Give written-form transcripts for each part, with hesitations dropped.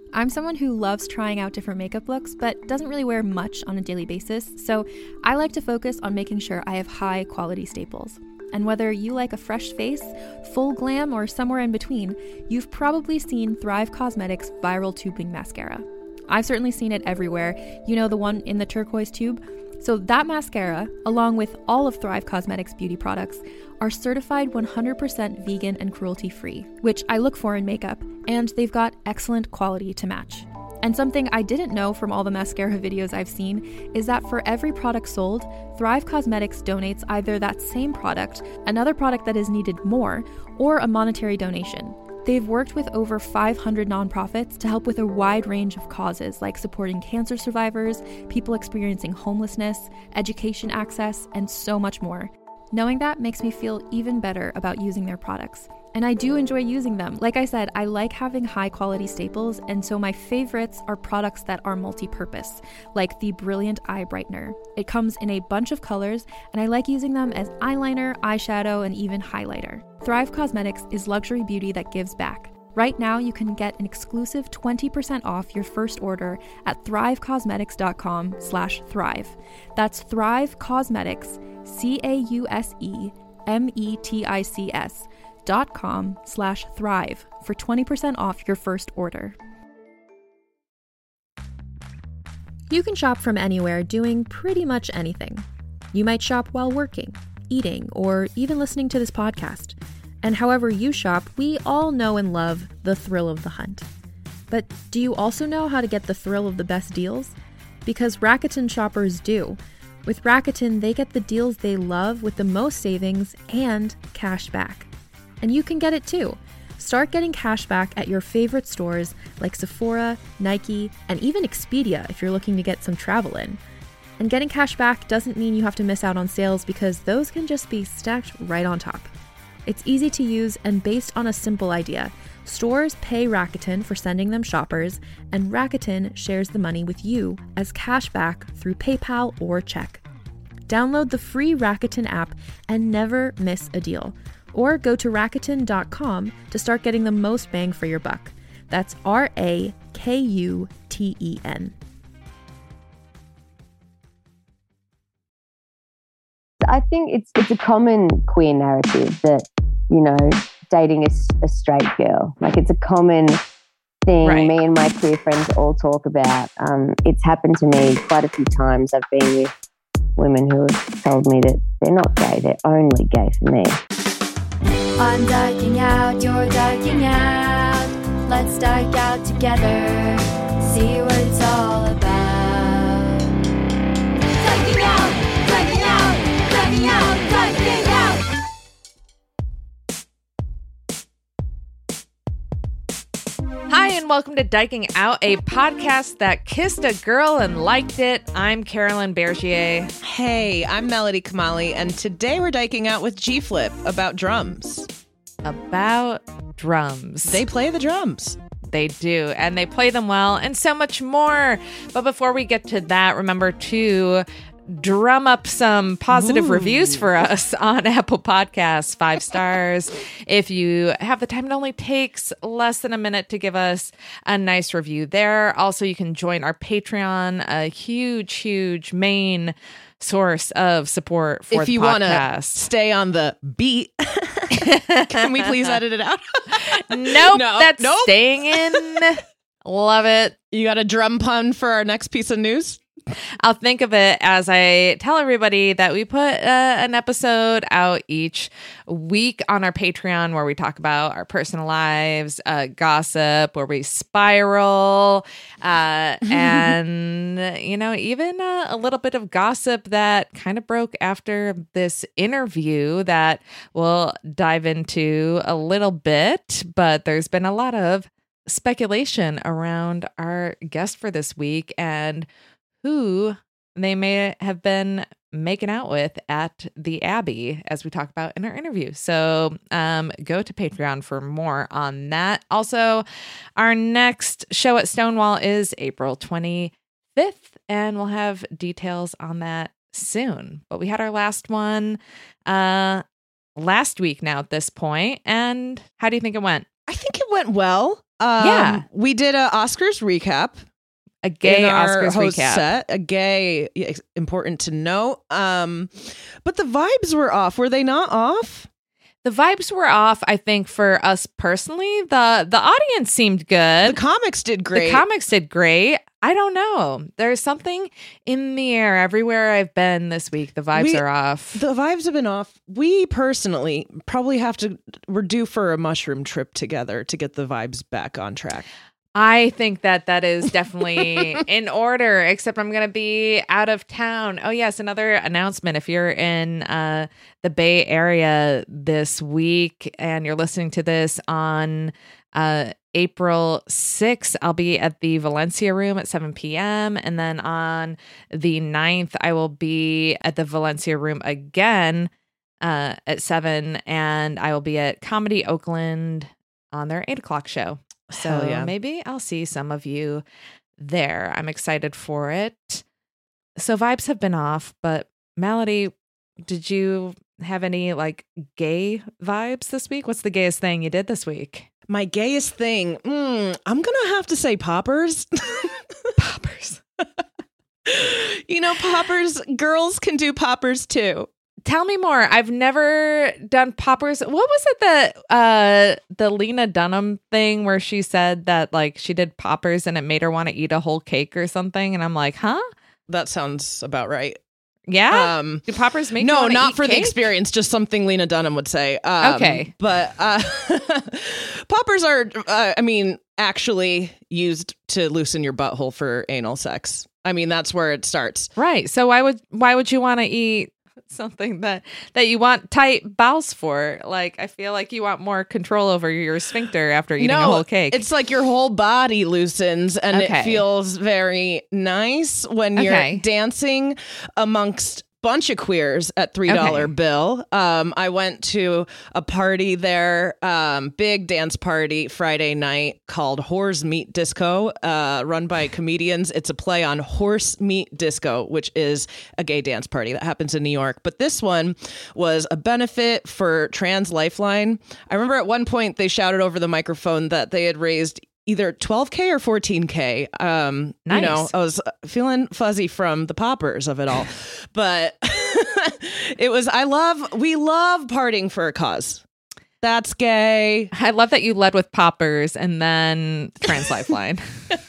I'm someone who loves trying out different makeup looks, but doesn't really wear much on a daily basis, so I like to focus on making sure I have high quality staples. And whether you like a fresh face, full glam, or somewhere in between, you've probably seen Thrive Causemetics Viral Tubing Mascara. I've certainly seen it everywhere. You know, the one in the turquoise tube? So that mascara, along with all of Thrive Causemetics beauty products, are certified 100% vegan and cruelty-free, which I look for in makeup, and they've got excellent quality to match. And something I didn't know from all the mascara videos I've seen is that for every product sold, Thrive Causemetics donates either that same product, another product that is needed more, or a monetary donation. They've worked with over 500 nonprofits to help with a wide range of causes like supporting cancer survivors, people experiencing homelessness, education access, and so much more. Knowing that makes me feel even better about using their products. And I do enjoy using them. Like I said, I like having high quality staples, and so my favorites are products that are multi-purpose, like the Brilliant Eye Brightener. It comes in a bunch of colors, and I like using them as eyeliner, eyeshadow, and even highlighter. Thrive Causemetics is luxury beauty that gives back. Right now, you can get an exclusive 20% off your first order at thrivecausemetics.com/thrive. That's Thrive Causemetics, CAUSEMETICS.com/thrive for 20% off your first order. You can shop from anywhere doing pretty much anything. You might shop while working, eating, or even listening to this podcast. And however you shop, we all know and love the thrill of the hunt. But do you also know how to get the thrill of the best deals? Because Rakuten shoppers do. With Rakuten, they get the deals they love with the most savings and cash back. And you can get it too. Start getting cash back at your favorite stores like Sephora, Nike, and even Expedia if you're looking to get some travel in. And getting cash back doesn't mean you have to miss out on sales, because those can just be stacked right on top. It's easy to use and based on a simple idea. Stores pay Rakuten for sending them shoppers, and Rakuten shares the money with you as cash back through PayPal or check. Download the free Rakuten app and never miss a deal. Or go to Rakuten.com to start getting the most bang for your buck. That's RAKUTEN. I think it's a common queer narrative that, you know, dating a straight girl. Like, it's a common thing. Right. Me and my queer friends all talk about. It's happened to me quite a few times. I've been with women who have told me that they're not gay, they're only gay for me. I'm dyking out, you're dyking out. Let's dyke out together, see what it's all about. Dyking out, dyking out, dyking out, dyking out. Hi, and welcome to Dyking Out, a podcast that kissed a girl and liked it. I'm Carolyn Bergier. Hey, I'm Melody Kamali, and today we're dyking out with G-Flip about drums. About drums. They play the drums. They do, and they play them well, and so much more. But before we get to that, remember to drum up some positive reviews for us on Apple Podcasts, 5 stars. If you have the time, it only takes less than a minute to give us a nice review there. Also, you can join our Patreon, a huge main source of support for if the you podcast. Want to stay on the beat, can we please edit it out? Nope, that's staying in. Love it. You got a drum pun for our next piece of news? I'll think of it as I tell everybody that we put an episode out each week on our Patreon where we talk about our personal lives, gossip, where we spiral, and, you know, even a little bit of gossip that kind of broke after this interview that we'll dive into a little bit. But there's been a lot of speculation around our guest for this week and who they may have been making out with at the Abbey, as we talk about in our interview. So go to Patreon for more on that. Also, our next show at Stonewall is April 25th, and we'll have details on that soon. But we had our last one last week now at this point. And how do you think it went? I think it went well. Yeah. We did a Oscars recap. A gay in our Oscars host recap. set. A gay, important to note. But the vibes were off. Were they not off? The vibes were off, I think, for us personally. The audience seemed good. The comics did great. The comics did great. I don't know. There's something in the air everywhere I've been this week. The vibes are off. The vibes have been off. We personally probably we're due for a mushroom trip together to get the vibes back on track. I think that is definitely in order, except I'm going to be out of town. Oh, yes. Another announcement. If you're in the Bay Area this week and you're listening to this on April 6th, I'll be at the Valencia Room at 7 p.m. And then on the 9th, I will be at the Valencia Room again at 7. And I will be at Comedy Oakland on their 8 o'clock show. So Hell yeah. Maybe I'll see some of you there. I'm excited for it. So vibes have been off, but Melody, did you have any like gay vibes this week? What's the gayest thing you did this week? My gayest thing. I'm going to have to say poppers. Poppers. Poppers, girls can do poppers too. Tell me more. I've never done poppers. What was it that the Lena Dunham thing where she said that like she did poppers and it made her want to eat a whole cake or something? And I'm like, huh? That sounds about right. Yeah. Do poppers make you no, wanna not eat for cake? the experience, just something Lena Dunham would say. Okay. But poppers are, actually used to loosen your butthole for anal sex. I mean, that's where it starts. Right. So why would you want to eat something that you want tight bowels for? Like, I feel like you want more control over your sphincter after eating a whole cake. It's like your whole body loosens and Okay. it feels very nice when you're Okay. dancing amongst bunch of queers at $3 Okay. bill. I went to a party there, big dance party Friday night called Whores Meat Disco, run by comedians. It's a play on Horse Meat Disco, which is a gay dance party that happens in New York. But this one was a benefit for Trans Lifeline. I remember at one point they shouted over the microphone that they had raised either 12K or 14K. Nice. I was feeling fuzzy from the poppers of it all, but we love partying for a cause. That's gay. I love that you led with poppers and then Trans Lifeline.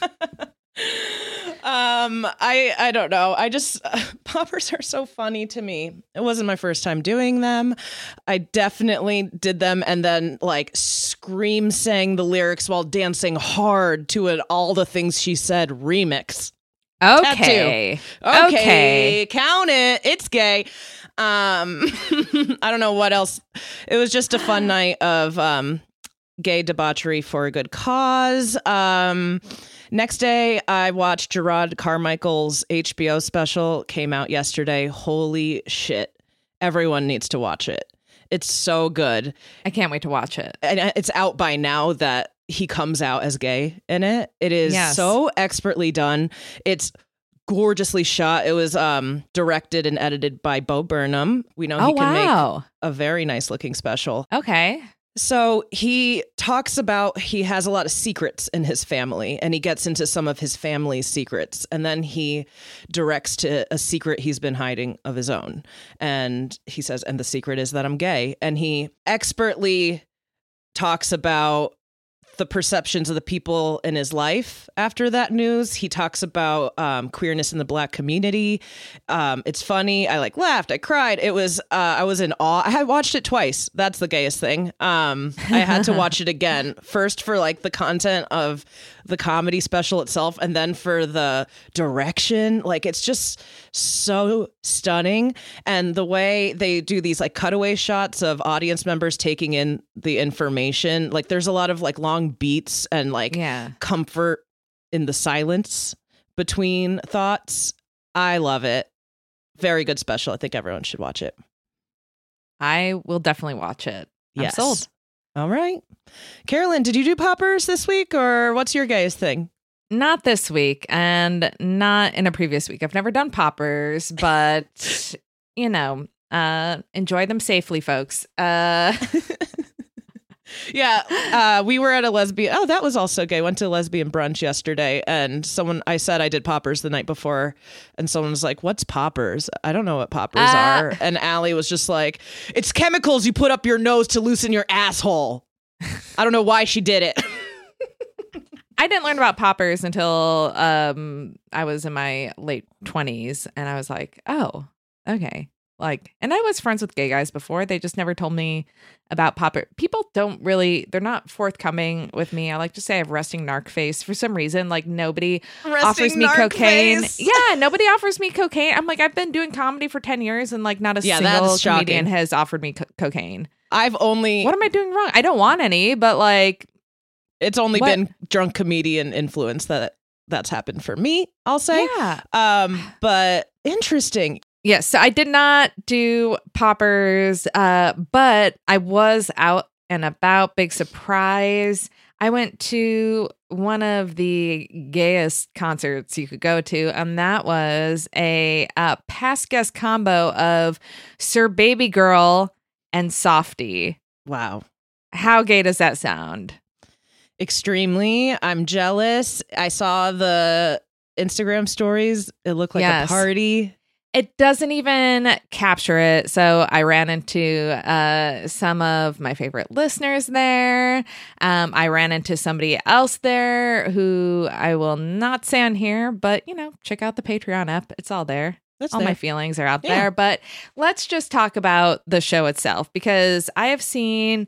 I don't know. I just poppers are so funny to me. It wasn't my first time doing them. I definitely did them and then like scream sang the lyrics while dancing hard to an All the Things She Said remix. Okay. Okay, count it. It's gay. I don't know what else. It was just a fun night of gay debauchery for a good cause. Next day, I watched Gerard Carmichael's HBO special. Came out yesterday. Holy shit. Everyone needs to watch it. It's so good. I can't wait to watch it. And it's out by now that he comes out as gay in it. It is Yes. so expertly done. It's gorgeously shot. It was directed and edited by Bo Burnham. We know he can make a very nice looking special. Okay. So he talks about he has a lot of secrets in his family and he gets into some of his family's secrets. And then he directs to a secret he's been hiding of his own. And he says, and the secret is that I'm gay. And he expertly talks about the perceptions of the people in his life after that news. He talks about queerness in the Black community. It's funny. I laughed. I cried. It was I was in awe. I had watched it twice. That's the gayest thing. I had to watch it again. First for the content of the comedy special itself, and then for the direction. It's just so stunning, and the way they do these cutaway shots of audience members taking in the information. There's a lot of long beats and comfort in the silence between thoughts. I love it. Very good special. I think everyone should watch it. I will definitely watch it. Yes. I'm sold. All right. Carolyn, did you do poppers this week, or what's your gayest thing? Not this week and not in a previous week. I've never done poppers, but enjoy them safely, folks. Yeah, we were at a lesbian. Oh, that was also gay. Went to a lesbian brunch yesterday, and I said I did poppers the night before, and someone was like, "What's poppers? I don't know what poppers are." And Allie was just like, "It's chemicals you put up your nose to loosen your asshole." I don't know why she did it. I didn't learn about poppers until I was in my late 20s, and I was like, "Oh, okay." Like, and I was friends with gay guys before. They just never told me about popper. People they're not forthcoming with me. I like to say I have resting narc face for some reason. Like, nobody offers me cocaine. Face. Yeah, nobody offers me cocaine. I'm like, I've been doing comedy for 10 years and like not a single comedian has offered me cocaine. What am I doing wrong? I don't want any, but like, it's only been drunk comedian influence that's happened for me, I'll say. Yeah. But interesting. Yes, so I did not do poppers, but I was out and about. Big surprise. I went to one of the gayest concerts you could go to, and that was a past guest combo of Sir Baby Girl and Softy. Wow. How gay does that sound? Extremely. I'm jealous. I saw the Instagram stories. It looked like a party. It doesn't even capture it. So I ran into some of my favorite listeners there. I ran into somebody else there who I will not say on here, but, check out the Patreon app. It's all there. All my feelings are out there. But let's just talk about the show itself, because I have seen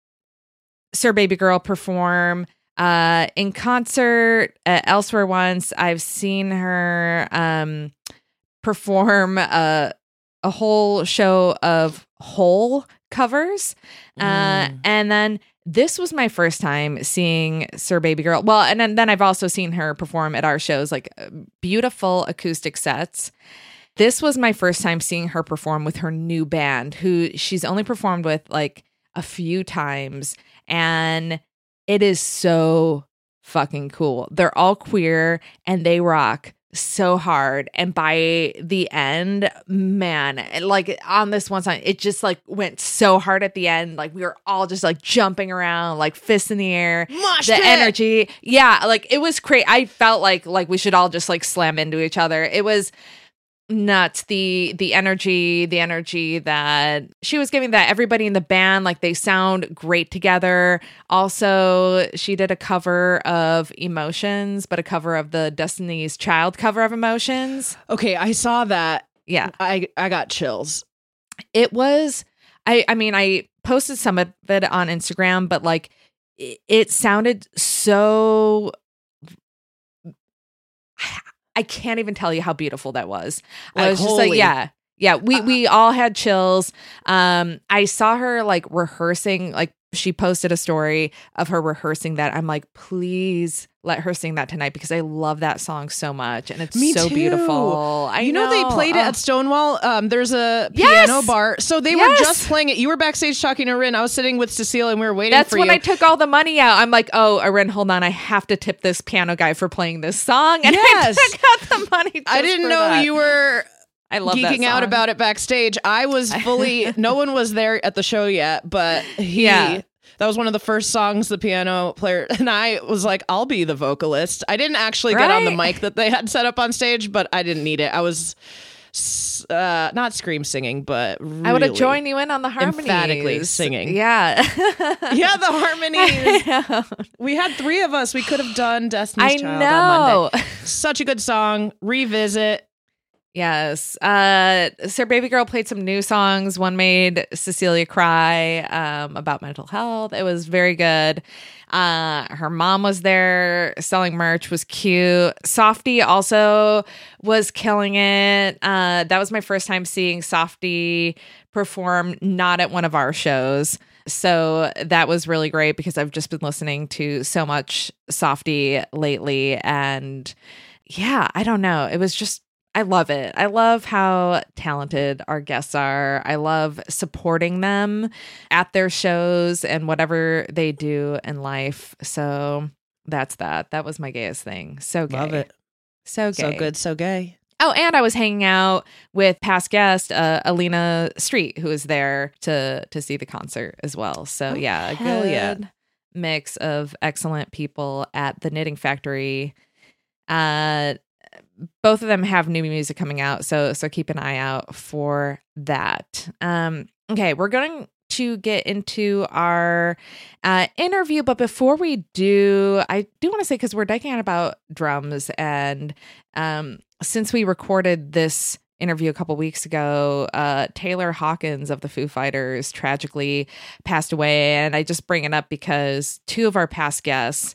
Sir Baby Girl perform in concert elsewhere once. I've seen her perform a whole show of Hole covers. And then this was my first time seeing Sir Baby Girl. Well, and then I've also seen her perform at our shows, like beautiful acoustic sets. This was my first time seeing her perform with her new band, who she's only performed with like a few times. And it is so fucking cool. They're all queer and they rock so hard. And by the end, man, like on this one song, it just like went so hard at the end. Like we were all just like jumping around, like fists in the air. The energy. Yeah, like it was crazy. I felt like we should all just like slam into each other. It was nuts. The energy that she was giving, that everybody in the band, like they sound great together. Also, she did a cover of Emotions, but a cover of the Destiny's Child cover of Emotions. Okay, I saw that. Yeah. I got chills. It was, I mean, I posted some of it on Instagram, but like it sounded so, I can't even tell you how beautiful that was. I was just like, yeah, we all had chills. I saw her like rehearsing, like she posted a story of her rehearsing that. I'm like, please let her sing that tonight, because I love that song so much, and it's so beautiful. I know they played it at Stonewall. There's a piano bar, so they were just playing it. You were backstage talking to Rin. I was sitting with Cecile, and we were waiting for you. That's when I took all the money out. I'm like, oh, Rin, hold on, I have to tip this piano guy for playing this song, and I took out the money. I didn't know you were. I love geeking out about it backstage. I was fully. No one was there at the show yet, but that was one of the first songs the piano player, and I was like, I'll be the vocalist. I didn't actually get on the mic that they had set up on stage, but I didn't need it. I was not scream singing, but really I would have joined you in on the harmonies. Emphatically singing. Yeah. Yeah, the harmonies. We had 3 of us. We could have done Destiny's Child on Monday. Such a good song. Revisit. Yes. Sir Baby Girl played some new songs. One made Cecilia cry about mental health. It was very good. Her mom was there selling merch, was cute. Softy also was killing it. That was my first time seeing Softy perform, not at one of our shows. So that was really great, because I've just been listening to so much Softy lately. And yeah, I don't know. It was just, I love it. I love how talented our guests are. I love supporting them at their shows and whatever they do in life. So that's that. That was my gayest thing. So gay. Love it. So gay. So good. So gay. Oh, and I was hanging out with past guest Alina Street, who was there to see the concert as well. So yeah, a good mix of excellent people at the Knitting Factory. Both of them have new music coming out, so keep an eye out for that. Okay, we're going to get into our interview, but before we do, I do want to say, because we're diking out about drums, and since we recorded this interview a couple weeks ago, Taylor Hawkins of the Foo Fighters tragically passed away, and I just bring it up because two of our past guests,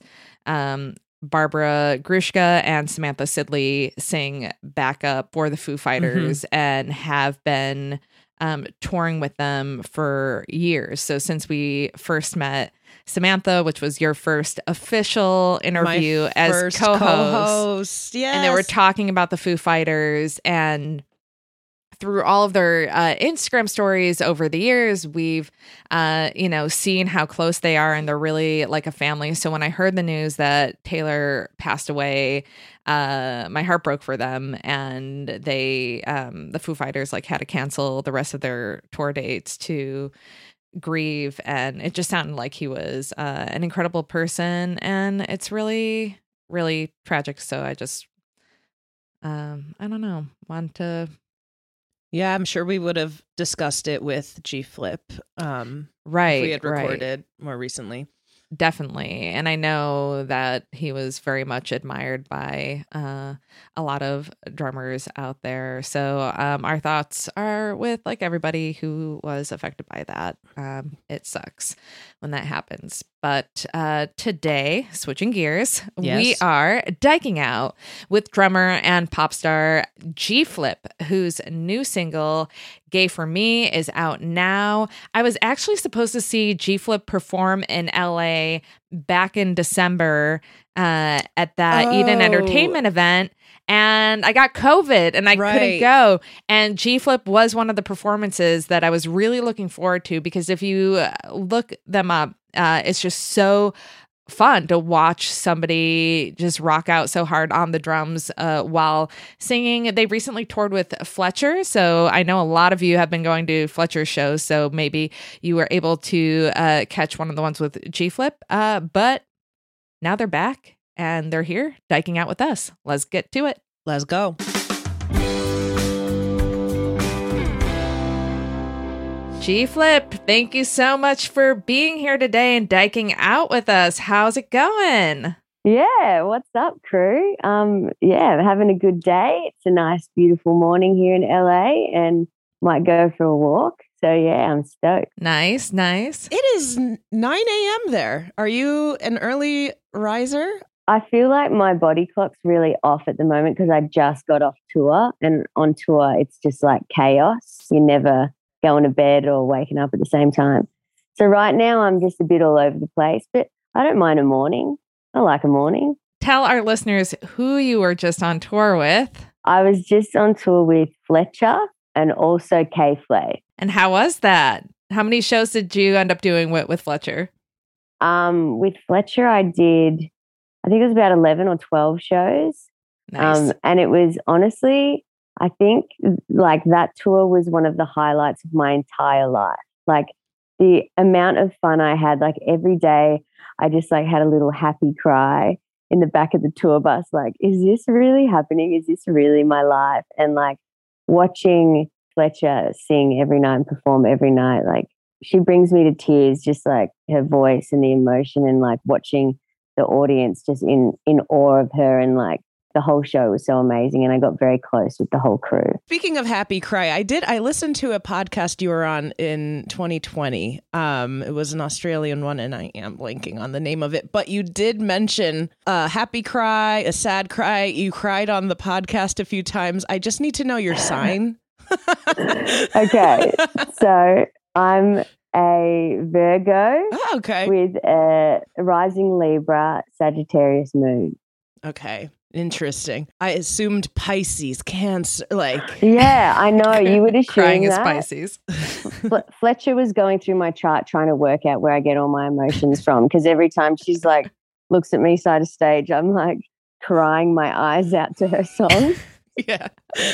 Barbara Grushka and Samantha Sidley, sing backup for the Foo Fighters and have been touring with them for years. So since we first met Samantha, which was your first official interview as co-host. Yes. And they were talking about the Foo Fighters, and through all of their Instagram stories over the years, we've, seen how close they are, and they're really like a family. So when I heard the news that Taylor passed away, my heart broke for them, and they, the Foo Fighters, had to cancel the rest of their tour dates to grieve. And it just sounded like he was an incredible person, and it's really, really tragic. So I just, I don't know, want to. Yeah, I'm sure we would have discussed it with G Flip. Right. If we had recorded more recently. Definitely. And I know that he was very much admired by a lot of drummers out there. So our thoughts are with everybody who was affected by that. It sucks when that happens. But today, switching gears, we are diking out with drummer and pop star G Flip, whose new single, Gay for Me, is out now. I was actually supposed to see G Flip perform in LA back in December at that Eden Entertainment event. And I got COVID and I couldn't go. And G Flip was one of the performances that I was really looking forward to, because if you look them up, it's just so fun to watch somebody just rock out so hard on the drums while singing. They recently toured with Fletcher, so I know a lot of you have been going to Fletcher shows, so maybe you were able to catch one of the ones with G Flip. But now they're back and they're here diking out with us. Let's get to it. Let's go. G Flip, thank you so much for being here today and diking out with us. How's it going? Yeah, what's up, crew? Having a good day. It's a nice, beautiful morning here in LA, and might go for a walk. So yeah, I'm stoked. Nice. It is 9 a.m. there. Are you an early riser? I feel like my body clock's really off at the moment because I just got off tour, and on tour it's just like chaos. You're never going to bed or waking up at the same time. So right now I'm just a bit all over the place, but I don't mind a morning. I like a morning. Tell our listeners who you were just on tour with. I was just on tour with Fletcher and also K-Flay. And how was that? How many shows did you end up doing with Fletcher? With Fletcher, I think it was about 11 or 12 shows. Nice. And it was honestly, I think that tour was one of the highlights of my entire life. The amount of fun I had, every day I just had a little happy cry in the back of the tour bus. Is this really happening? Is this really my life? And watching Fletcher sing every night and perform every night, she brings me to tears, just her voice and the emotion, and watching the audience just in awe of her, and the whole show was so amazing, and I got very close with the whole crew. Speaking of happy cry, I listened to a podcast you were on in 2020. It was an Australian one, and I am blanking on the name of it, but you did mention a happy cry, a sad cry. You cried on the podcast a few times. I just need to know your sign. Okay, so I'm a Virgo with a rising Libra, Sagittarius moon. Okay. Interesting. I assumed Pisces, Cancer, Yeah, I know. You would assume crying that. is Pisces. Fletcher was going through my chart trying to work out where I get all my emotions from, because every time she's looks at me side of stage, I'm crying my eyes out to her song. Yeah.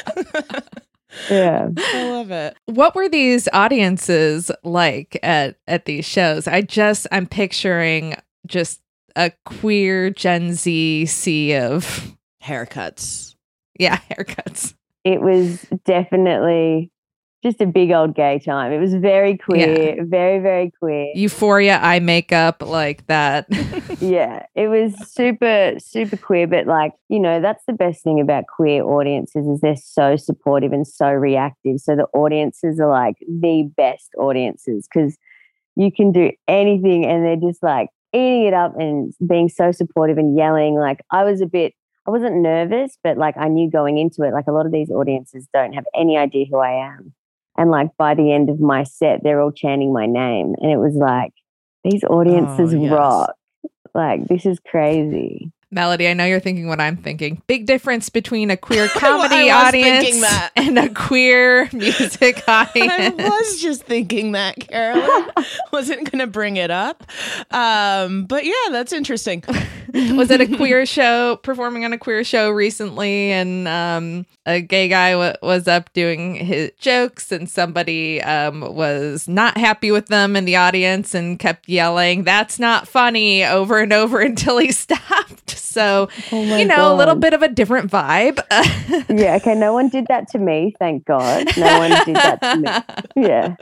Yeah. I love it. What were these audiences like at these shows? I'm picturing just a queer Gen Z sea of Haircuts. haircuts. It was definitely just a big old gay time. It was very queer, very, very queer. Euphoria eye makeup like that. Yeah, it was super, super queer. But like, that's the best thing about queer audiences is they're so supportive and so reactive. So the audiences are like the best audiences because you can do anything and they're just like eating it up and being so supportive and yelling. Like I wasn't nervous, but like I knew going into it, like a lot of these audiences don't have any idea who I am. And like by the end of my set, they're all chanting my name. And it was like, these audiences rock. Like, this is crazy. Melody, I know you're thinking what I'm thinking. Big difference between a queer comedy audience and a queer music audience. I was just thinking that, Carolyn. Wasn't going to bring it up. But yeah, that's interesting. Was it a queer show, performing on a queer show recently, and a gay guy was up doing his jokes, and somebody was not happy with them in the audience and kept yelling, "That's not funny," over and over until he stopped. So, God. A little bit of a different vibe. Yeah, okay, no one did that to me, thank God. No one did that to me. Yeah.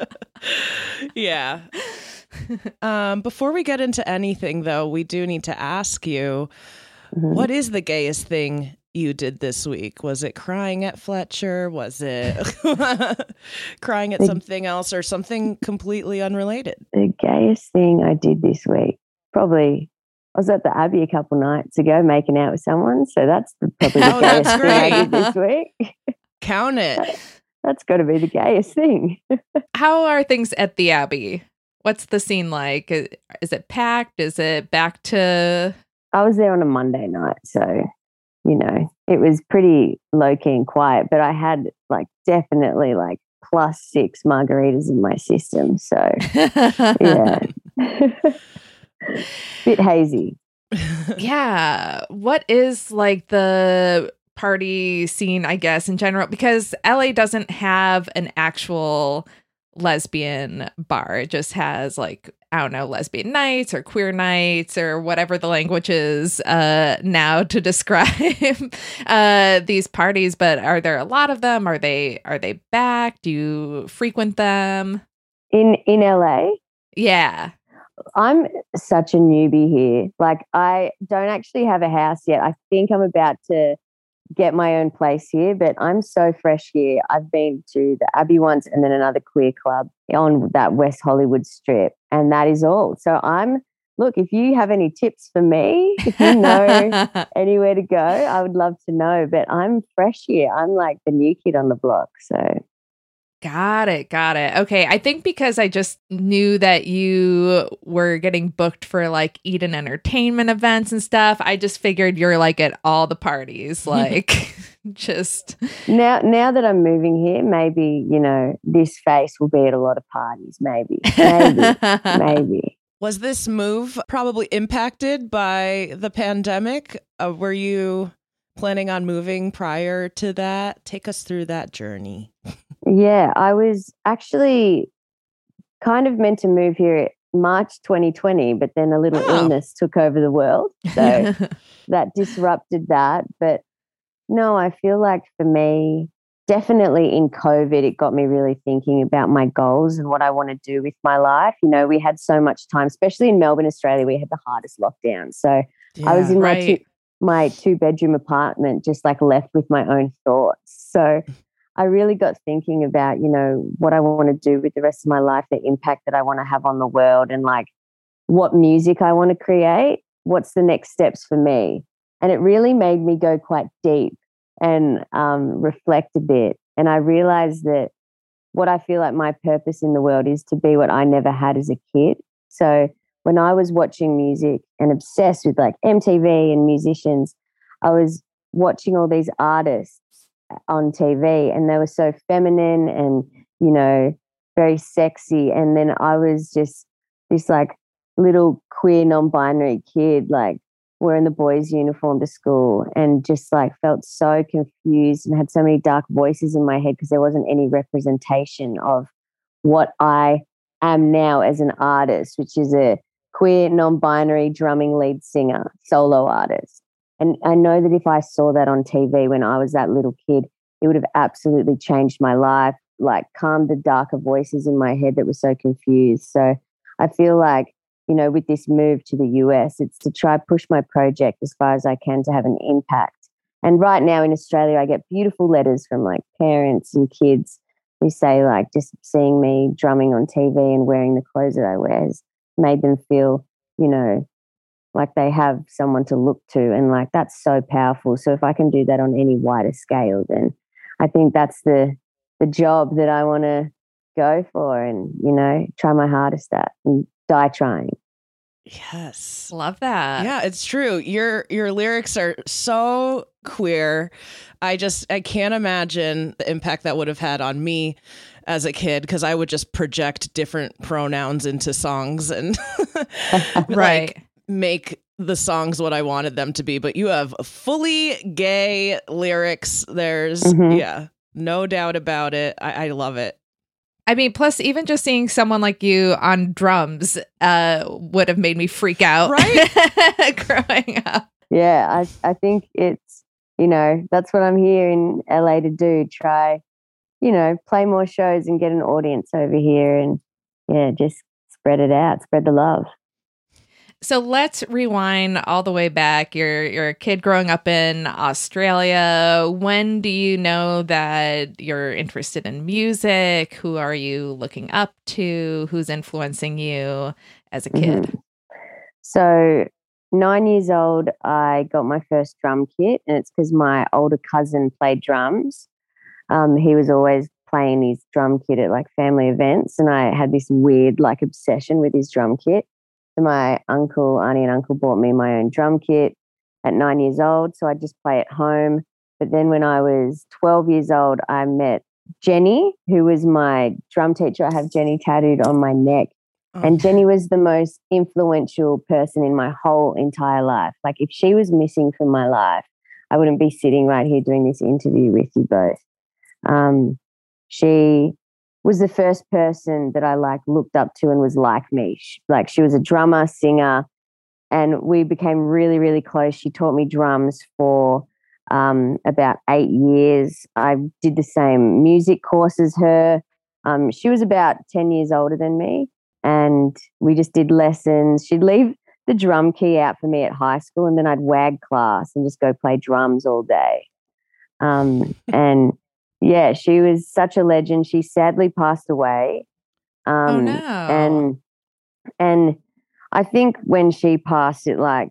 Yeah. Before we get into anything, though, we do need to ask you, what is the gayest thing you did this week? Was it crying at Fletcher? Was it crying at something else or something completely unrelated? The gayest thing I did this week, probably, I was at the Abbey a couple nights ago making out with someone. So that's probably the gayest thing I did this week. Count it. That's got to be the gayest thing. How are things at the Abbey? What's the scene like? Is it packed? Is it back to... I was there on a Monday night, so, it was pretty low-key and quiet, but I had, definitely, +6 margaritas in my system, so, yeah. Bit hazy. Yeah. What is, the party scene, I guess, in general? Because LA doesn't have an actual lesbian bar. It just has lesbian nights or queer nights or whatever the language is now to describe these parties. But are there a lot of them? Are they back? Do you frequent them? In LA? Yeah. I'm such a newbie here. I don't actually have a house yet. I think I'm about to get my own place here, but I'm so fresh here. I've been to the Abbey once and then another queer club on that West Hollywood strip, and that is all. So look, if you have any tips for me, if you know anywhere to go, I would love to know, but I'm fresh here. I'm like the new kid on the block, so... Got it. Okay. I think because I just knew that you were getting booked for Eden Entertainment events and stuff, I just figured you're at all the parties, just... Now that I'm moving here, maybe, this face will be at a lot of parties, maybe. Maybe. Was this move probably impacted by the pandemic? Were you planning on moving prior to that? Take us through that journey. Yeah, I was actually kind of meant to move here March 2020, but then a little illness took over the world. So that disrupted that. But no, I feel like for me, definitely in COVID, it got me really thinking about my goals and what I want to do with my life. We had so much time, especially in Melbourne, Australia, we had the hardest lockdown. So I was in my 2-bedroom apartment, just left with my own thoughts. So I really got thinking about, what I want to do with the rest of my life, the impact that I want to have on the world, and what music I want to create, what's the next steps for me. And it really made me go quite deep and reflect a bit. And I realized that what I feel like my purpose in the world is to be what I never had as a kid. So when I was watching music and obsessed with MTV and musicians, I was watching all these artists on TV and they were so feminine and, very sexy. And then I was just this little queer non-binary kid, wearing the boys' uniform to school and just like felt so confused and had so many dark voices in my head because there wasn't any representation of what I am now as an artist, which is a queer, non-binary drumming lead singer, solo artist. And I know that if I saw that on TV when I was that little kid, it would have absolutely changed my life, like calmed the darker voices in my head that were so confused. So I feel like, you know, with this move to the US, it's to try push my project as far as I can to have an impact. And right now in Australia, I get beautiful letters from like parents and kids who say like just seeing me drumming on TV and wearing the clothes that I wear has made them feel, you know, like they have someone to look to. And like, that's so powerful. So if I can do that on any wider scale, then I think that's the job that I want to go for and, you know, try my hardest at and die trying. Yes. Love that. Yeah, it's true. Your lyrics are so queer. I can't imagine the impact that would have had on me as a kid, because I would just project different pronouns into songs and Right. like make the songs what I wanted them to be. But you have fully gay lyrics. There's no doubt about it. I love it. I mean, plus even just seeing someone like you on drums would have made me freak out, right? Growing up. Yeah, I think it's, you know, that's what I'm here in LA to do. Try, you know, play more shows and get an audience over here and, yeah, just spread it out, spread the love. So let's rewind all the way back. You're a kid growing up in Australia. When do you know that you're interested in music? Who are you looking up to? Who's influencing you as a kid? Mm-hmm. So 9 years old, I got my first drum kit, and it's because my older cousin played drums. He was always playing his drum kit at like family events, and I had this weird like obsession with his drum kit. So my auntie and uncle bought me my own drum kit at 9 years old, so I just play at home. But then when I was 12 years old, I met Jenny, who was my drum teacher. I have Jenny tattooed on my neck. And Jenny was the most influential person in my whole entire life. Like if she was missing from my life, I wouldn't be sitting right here doing this interview with you both. She was the first person that I like looked up to and was like me. She was a drummer, singer, and we became really, really close. She taught me drums for about 8 years. I did the same music course as her. She was about 10 years older than me, and we just did lessons. She'd leave the drum key out for me at high school, and then I'd wag class and just go play drums all day. And yeah, she was such a legend. She sadly passed away. Oh no! And I think when she passed, it like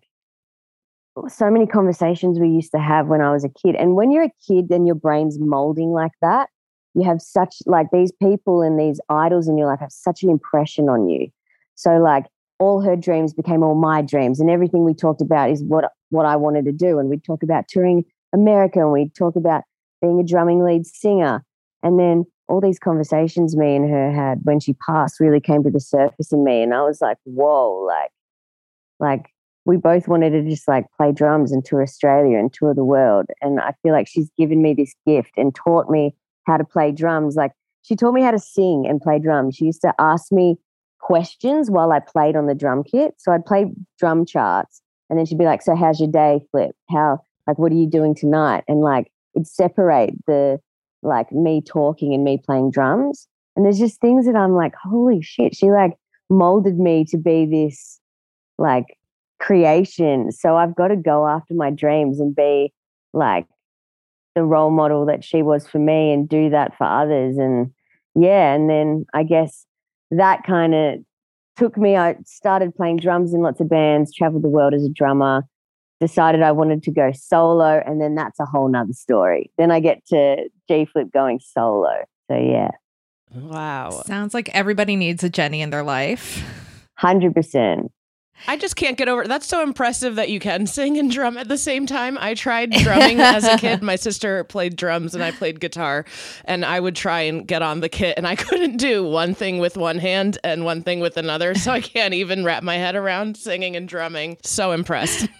so many conversations we used to have when I was a kid. And when you're a kid and your brain's molding like that, you have such like these people and these idols in your life have such an impression on you. So like all her dreams became all my dreams, and everything we talked about is what I wanted to do. And we'd talk about touring America, and we'd talk about being a drumming lead singer. And then all these conversations me and her had when she passed really came to the surface in me. And I was like, whoa, like we both wanted to just like play drums and tour Australia and tour the world. And I feel like she's given me this gift and taught me how to play drums. Like she taught me how to sing and play drums. She used to ask me questions while I played on the drum kit. So I'd play drum charts, and then she'd be like, so how's your day, Flip? What are you doing tonight? And like, it'd separate the like me talking and me playing drums. And there's just things that I'm like, holy shit, she like molded me to be this like creation. So I've got to go after my dreams and be like the role model that she was for me and do that for others. And yeah, and then I guess that kind of took me. I started playing drums in lots of bands, traveled the world as a drummer, decided I wanted to go solo, and then that's a whole nother story. Then I get to G-Flip going solo. So yeah. Wow. Sounds like everybody needs a Jenny in their life. 100%. I just can't get over it. That's so impressive that you can sing and drum at the same time. I tried drumming as a kid. My sister played drums and I played guitar, and I would try and get on the kit, and I couldn't do one thing with one hand and one thing with another. So I can't even wrap my head around singing and drumming. So impressed.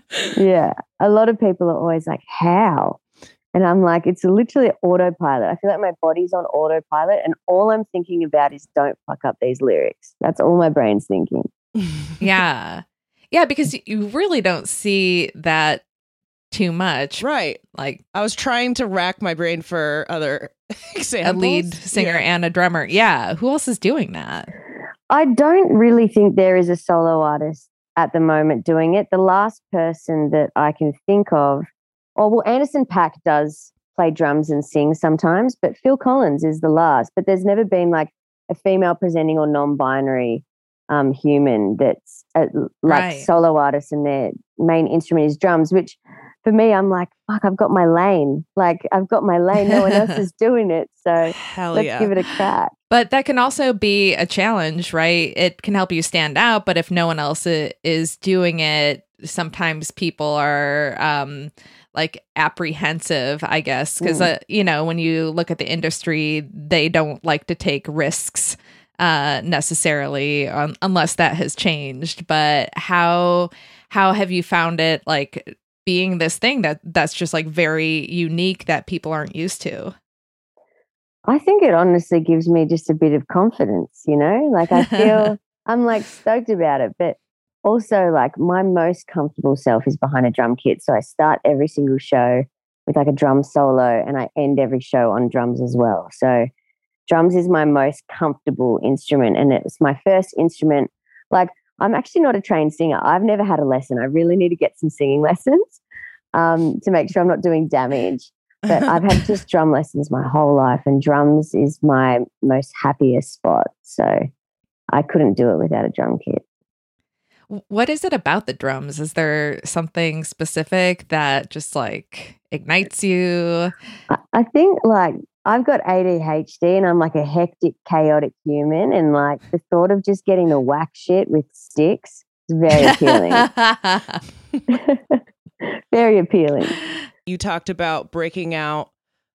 Yeah. A lot of people are always like, how? And I'm like, it's literally autopilot. I feel like my body's on autopilot and all I'm thinking about is don't fuck up these lyrics. That's all my brain's thinking. Yeah. Yeah, because you really don't see that too much. Right. Like I was trying to rack my brain for other examples. a lead singer and a drummer. Yeah. Who else is doing that? I don't really think there is a solo artist at the moment doing it. The last person that I can think of, Anderson .Paak does play drums and sing sometimes, but Phil Collins is the last. But there's never been like a female presenting or non-binary human that's solo artist and their main instrument is drums, which for me, I'm like, fuck, I've got my lane. Like, I've got my lane. No one else is doing it. So let's give it a crack. But that can also be a challenge, right? It can help you stand out. But if no one else is doing it, sometimes people are like apprehensive, I guess, because, when you look at the industry, they don't like to take risks necessarily unless that has changed. But how have you found it, like, being this thing that's just like very unique that people aren't used to? I think it honestly gives me just a bit of confidence, like I feel I'm like stoked about it, but also like my most comfortable self is behind a drum kit. So I start every single show with like a drum solo and I end every show on drums as well. So drums is my most comfortable instrument and it's my first instrument. Like, I'm actually not a trained singer. I've never had a lesson. I really need to get some singing lessons to make sure I'm not doing damage. But I've had just drum lessons my whole life and drums is my most happiest spot. So I couldn't do it without a drum kit. What is it about the drums? Is there something specific that just like ignites you? I think like I've got ADHD and I'm like a hectic, chaotic human. And like the thought of just getting to whack shit with sticks is very appealing. Very appealing. You talked about breaking out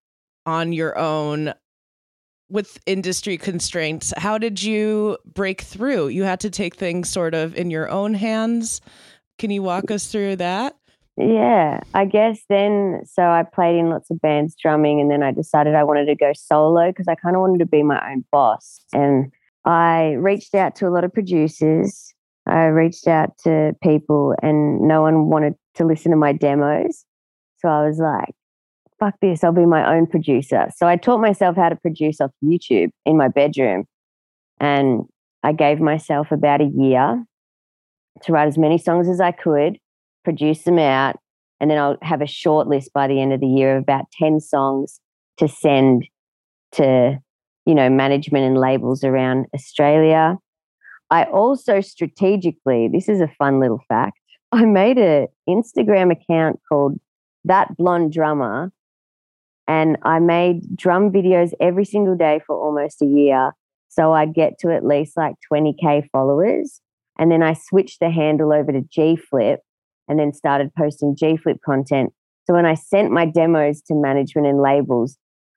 on your own with industry constraints. How did you break through? You had to take things sort of in your own hands. Can you walk us through that? Yeah, I guess then, so I played in lots of bands drumming and then I decided I wanted to go solo because I kind of wanted to be my own boss. And I reached out to a lot of producers. I reached out to people and no one wanted to listen to my demos. So I was like, fuck this, I'll be my own producer. So I taught myself how to produce off YouTube in my bedroom. And I gave myself about a year to write as many songs as I could, produce them out, and then I'll have a short list by the end of the year of about 10 songs to send to, management and labels around Australia. I also strategically, this is a fun little fact, I made an Instagram account called That Blonde Drummer, and I made drum videos every single day for almost a year. So I'd get to at least like 20K followers. And then I switched the handle over to G-Flip and then started posting G-Flip content. So when I sent my demos to management and labels,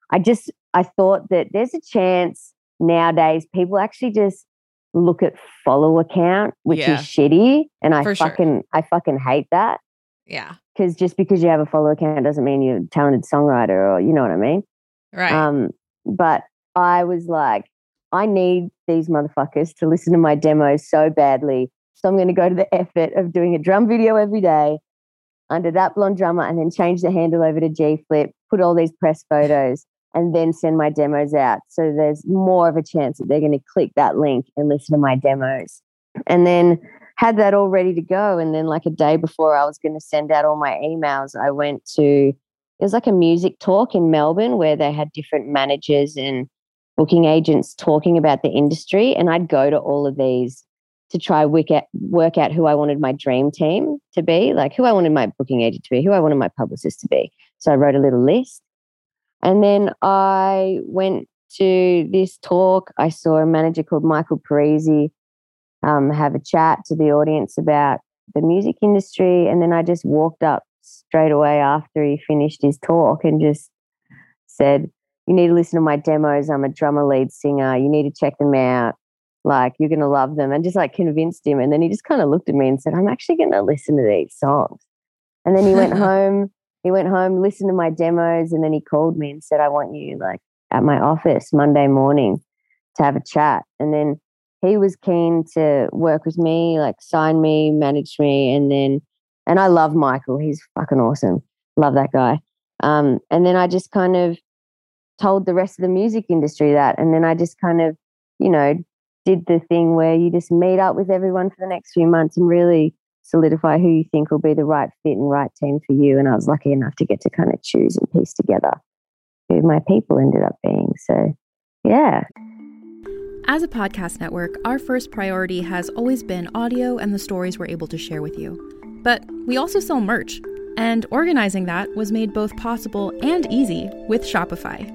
I thought that there's a chance nowadays people actually just look at follow account, which is shitty. And I fucking hate that. Yeah. Because just because you have a follow account doesn't mean you're a talented songwriter or you know what I mean? Right. But I was like, I need these motherfuckers to listen to my demos so badly. So I'm going to go to the effort of doing a drum video every day under That Blonde Drummer and then change the handle over to G-Flip, put all these press photos and then send my demos out. So there's more of a chance that they're going to click that link and listen to my demos. And then had that all ready to go. And then like a day before I was going to send out all my emails, I went to, it was like a music talk in Melbourne where they had different managers and booking agents talking about the industry. And I'd go to all of these to try work out who I wanted my dream team to be, like who I wanted my booking agent to be, who I wanted my publicist to be. So I wrote a little list. And then I went to this talk. I saw a manager called Michael Parisi have a chat to the audience about the music industry. And then I just walked up straight away after he finished his talk and just said, you need to listen to my demos. I'm a drummer lead singer. You need to check them out. Like, you're going to love them. And just like convinced him. And then he just kind of looked at me and said, I'm actually going to listen to these songs. And then he went home. He went home, listened to my demos, and then he called me and said, I want you like at my office Monday morning to have a chat. And then he was keen to work with me, like sign me, manage me. And I love Michael. He's fucking awesome. Love that guy. And then I just kind of told the rest of the music industry that. And then I just kind of, you know, did the thing where you just meet up with everyone for the next few months and really solidify who you think will be the right fit and right team for you. And I was lucky enough to get to kind of choose and piece together who my people ended up being. So, yeah. As a podcast network, our first priority has always been audio and the stories we're able to share with you. But we also sell merch, and organizing that was made both possible and easy with Shopify.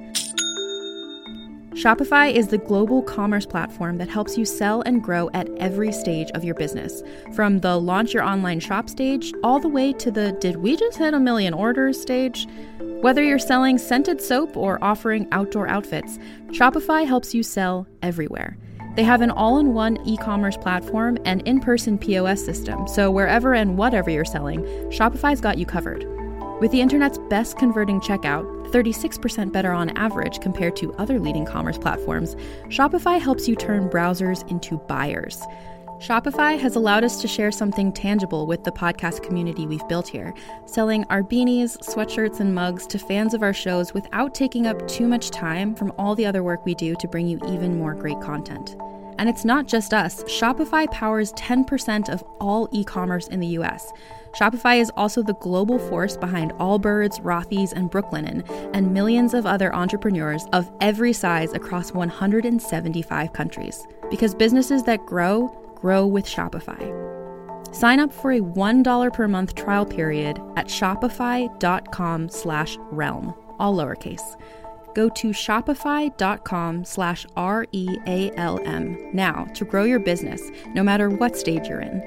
Shopify is the global commerce platform that helps you sell and grow at every stage of your business, from the launch your online shop stage all the way to the did we just hit 1 million orders stage. Whether you're selling scented soap or offering outdoor outfits, Shopify helps you sell everywhere. They have an all-in-one e-commerce platform and in-person POS system, so wherever and whatever you're selling, Shopify's got you covered. With the internet's best converting checkout, 36% better on average compared to other leading commerce platforms, Shopify helps you turn browsers into buyers. Shopify has allowed us to share something tangible with the podcast community we've built here, selling our beanies, sweatshirts, and mugs to fans of our shows without taking up too much time from all the other work we do to bring you even more great content. And it's not just us. Shopify powers 10% of all e-commerce in the US. Shopify is also the global force behind Allbirds, Rothy's, and Brooklinen, and millions of other entrepreneurs of every size across 175 countries. Because businesses that grow with Shopify. Sign up for a $1 per month trial period at shopify.com/realm, all lowercase. Go to shopify.com/REALM now to grow your business, no matter what stage you're in.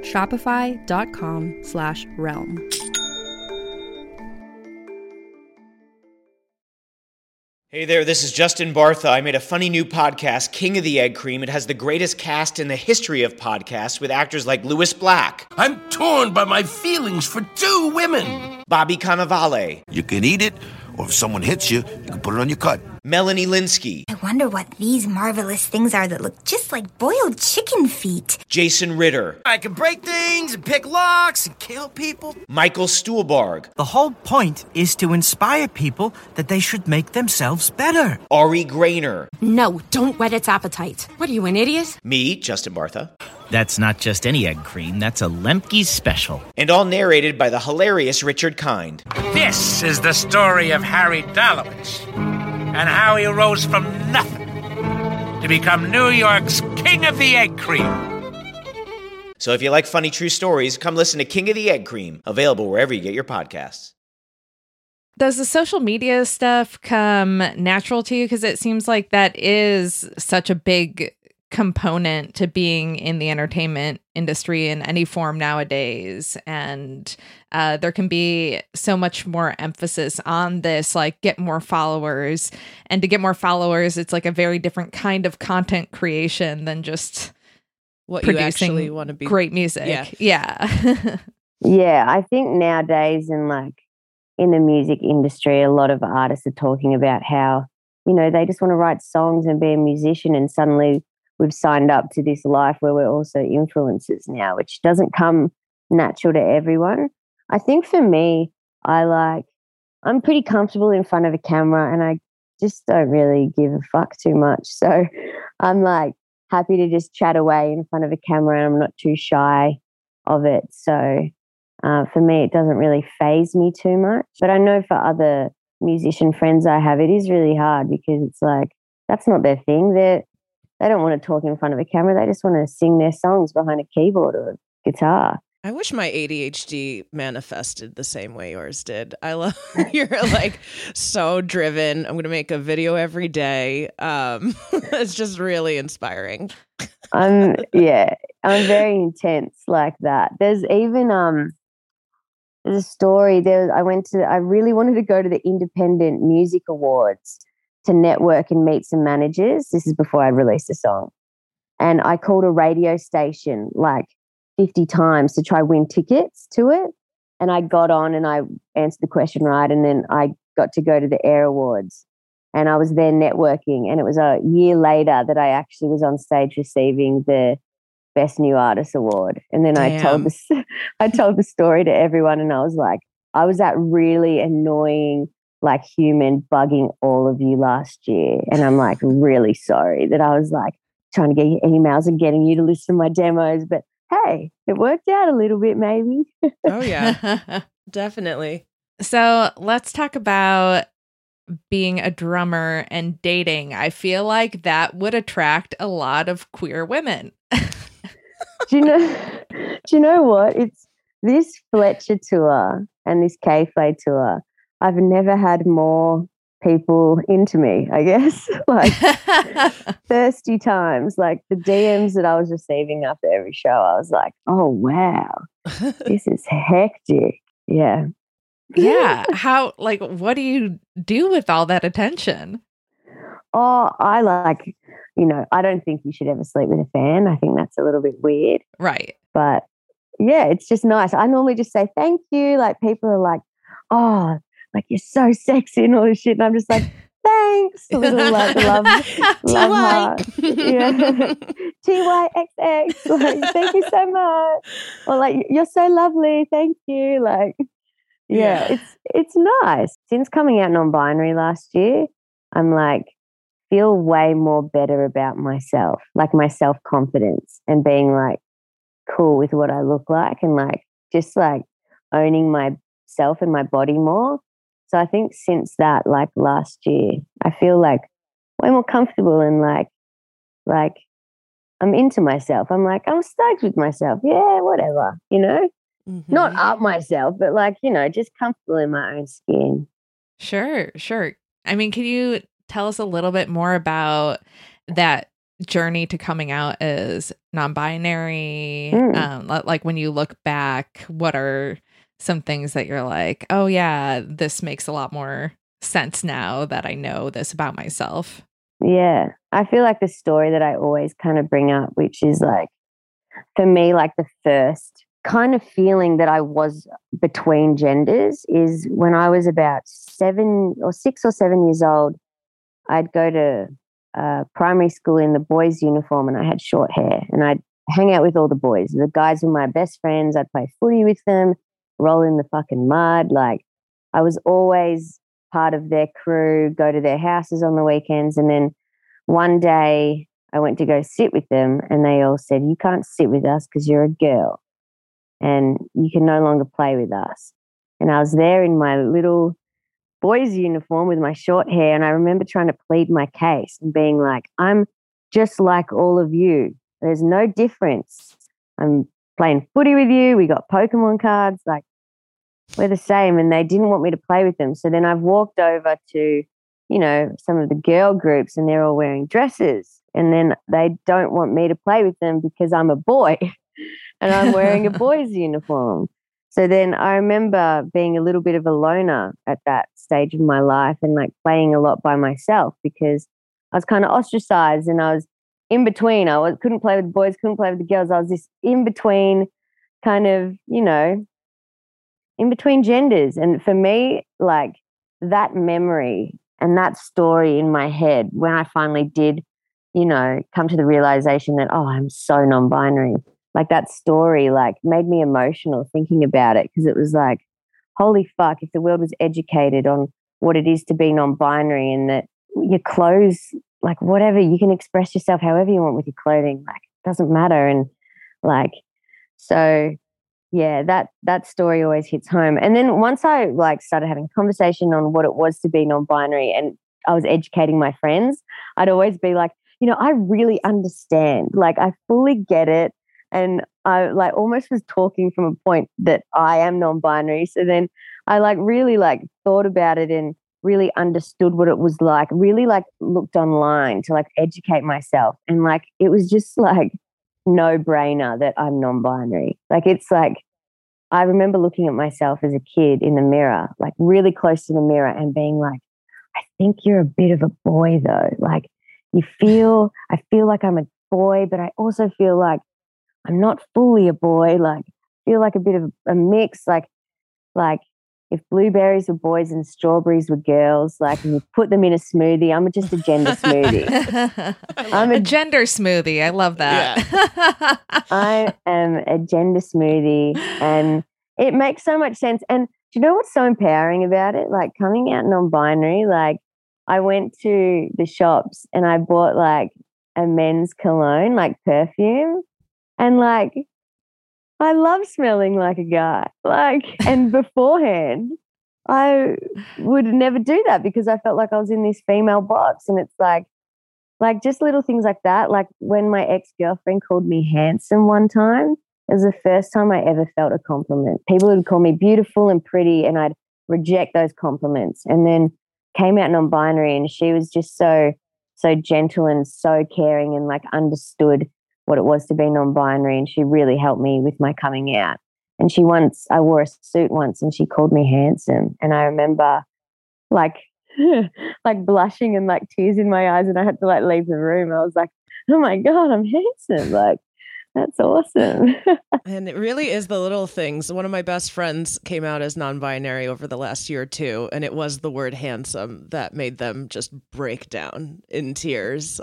Shopify.com/realm. Hey there, this is Justin Bartha. I made a funny new podcast, King of the Egg Cream. It has the greatest cast in the history of podcasts with actors like Louis Black. I'm torn by my feelings for two women. Bobby Cannavale. You can eat it, or if someone hits you, you can put it on your cut. Melanie Linsky. I wonder what these marvelous things are that look just like boiled chicken feet. Jason Ritter. I can break things and pick locks and kill people. Michael Stuhlbarg. The whole point is to inspire people that they should make themselves better. Ari Grainer. No, don't whet its appetite. What are you, an idiot? Me, Justin Bartha. That's not just any egg cream, that's a Lemke's special. And all narrated by the hilarious Richard Kind. This is the story of Harry Dalowitz and how he rose from nothing to become New York's King of the Egg Cream. So if you like funny true stories, come listen to King of the Egg Cream, available wherever you get your podcasts. Does the social media stuff come natural to you? Because it seems like that is such a big component to being in the entertainment industry in any form nowadays. And there can be so much more emphasis on this, like get more followers. And to get more followers, it's like a very different kind of content creation than just what producing you actually want to be. Great music. Yeah. Yeah, I think nowadays in the music industry, a lot of artists are talking about how, they just want to write songs and be a musician, and suddenly we've signed up to this life where we're also influencers now, which doesn't come natural to everyone. I think for me, I'm pretty comfortable in front of a camera, and I just don't really give a fuck too much. So I'm happy to just chat away in front of a camera, and I'm not too shy of it. So for me, it doesn't really faze me too much. But I know for other musician friends I have, it is really hard because it's that's not their thing. They don't want to talk in front of a camera. They just want to sing their songs behind a keyboard or a guitar. I wish my ADHD manifested the same way yours did. I love you're so driven. I'm going to make a video every day. It's just really inspiring. I'm very intense like that. There's even there's a story. I really wanted to go to the Independent Music Awards to network and meet some managers. This is before I released a song. And I called a radio station 50 times to try win tickets to it. and I got on and I answered the question right. And then I got to go to the Air Awards and I was there networking. And it was a year later that I actually was on stage receiving the Best New Artist Award. And then I told the story to everyone, and I was like, I was that really annoying like human bugging all of you last year. And I'm like really sorry that I was like trying to get your emails and getting you to listen to my demos. But hey, it worked out a little bit maybe. Oh yeah, definitely. So let's talk about being a drummer and dating. I feel like that would attract a lot of queer women. Do you know what? It's this Fletcher tour and this K-Flay tour. I've never had more people into me, I guess, like thirsty times. Like the DMs that I was receiving after every show, I was like, oh, wow, this is hectic. Yeah. Yeah. How, like, what do you do with all that attention? Oh, I like, I don't think you should ever sleep with a fan. I think that's a little bit weird. Right. But yeah, it's just nice. I normally just say thank you. Like people are like, oh, like you're so sexy and all this shit. And I'm just like, thanks. A little like love heart. Yeah. TYXX. Like, thank you so much. Or like, you're so lovely. Thank you. Like, yeah. It's nice. Since coming out non-binary last year, I'm like, feel way more better about myself, like my self-confidence and being like cool with what I look like and like just like owning myself and my body more. So I think since that, like last year, I feel like way more comfortable and like I'm into myself. I'm like, I'm stoked with myself. Yeah, whatever, Mm-hmm. Not up myself, but like, just comfortable in my own skin. Sure. I mean, can you tell us a little bit more about that journey to coming out as non-binary? Like when you look back, what are some things that you're like, oh yeah, this makes a lot more sense now that I know this about myself? Yeah. I feel like the story that I always kind of bring up, which is like, for me, like the first kind of feeling that I was between genders is when I was about 6 or 7 years old. I'd go to primary school in the boys' uniform and I had short hair and I'd hang out with all the boys. The guys were my best friends. I'd play footy with them, roll in the fucking mud. Like I was always part of their crew, go to their houses on the weekends. And then one day I went to go sit with them and they all said, you can't sit with us because you're a girl and you can no longer play with us. And I was there in my little boys' uniform with my short hair. And I remember trying to plead my case and being like, I'm just like all of you. There's no difference. I'm playing footy with you. We got Pokemon cards. Like we're the same. And they didn't want me to play with them. So then I've walked over to, some of the girl groups and they're all wearing dresses. And then they don't want me to play with them because I'm a boy and I'm wearing a boy's uniform. So then I remember being a little bit of a loner at that stage of my life and like playing a lot by myself because I was kind of ostracized and I was in between. Couldn't play with the boys, couldn't play with the girls. I was this in between kind of, in between genders. And for me, like that memory and that story in my head when I finally did, come to the realization that, oh, I'm so non-binary. Like that story like made me emotional thinking about it because it was like, holy fuck, if the world was educated on what it is to be non-binary and that your clothes, like whatever, you can express yourself however you want with your clothing, like it doesn't matter. And like, so yeah, that story always hits home. And then once I like started having a conversation on what it was to be non-binary and I was educating my friends, I'd always be like, I really understand, like I fully get it. And I like almost was talking from a point that I am non-binary. So then I like really like thought about it and really understood what it was like, really like looked online to like educate myself. And like, it was just like no brainer that I'm non-binary. Like, it's like, I remember looking at myself as a kid in the mirror, like really close to the mirror and being like, I think you're a bit of a boy though. Like I feel like I'm a boy, but I also feel like I'm not fully a boy, like feel like a bit of a mix. Like like if blueberries were boys and strawberries were girls, like, and you put them in a smoothie, I'm just a gender smoothie. I'm a gender smoothie. I love that. Yeah. I am a gender smoothie, and it makes so much sense. And do you know what's so empowering about it? Like coming out non-binary, like I went to the shops and I bought like a men's cologne, like perfume, and like I love smelling like a guy. Like, and beforehand, I would never do that because I felt like I was in this female box. And it's like just little things like that. Like when my ex-girlfriend called me handsome one time, it was the first time I ever felt a compliment. People would call me beautiful and pretty, and I'd reject those compliments. And then came out non-binary, and she was just so gentle and so caring, and like understood what it was to be non-binary, and she really helped me with my coming out. And I wore a suit once, and she called me handsome, and I remember like blushing and like tears in my eyes, and I had to like leave the room. I was like, oh my God, I'm handsome. Like, that's awesome. And it really is the little things. One of my best friends came out as non-binary over the last year or two, and it was the word handsome that made them just break down in tears.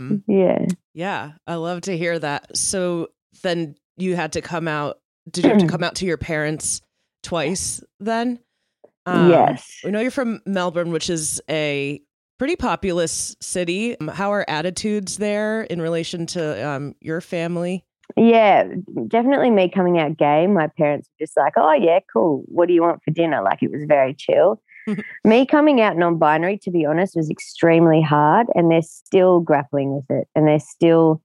Yeah, I love to hear that. So then you had to come out. Did you have to come out to your parents twice then? Yes. We know you're from Melbourne, which is a pretty populous city. How are attitudes there in relation to your family? Yeah, definitely me coming out gay. My parents were just like, oh, yeah, cool. What do you want for dinner? Like, it was very chill. Me coming out non-binary, to be honest, was extremely hard, and they're still grappling with it. And they're still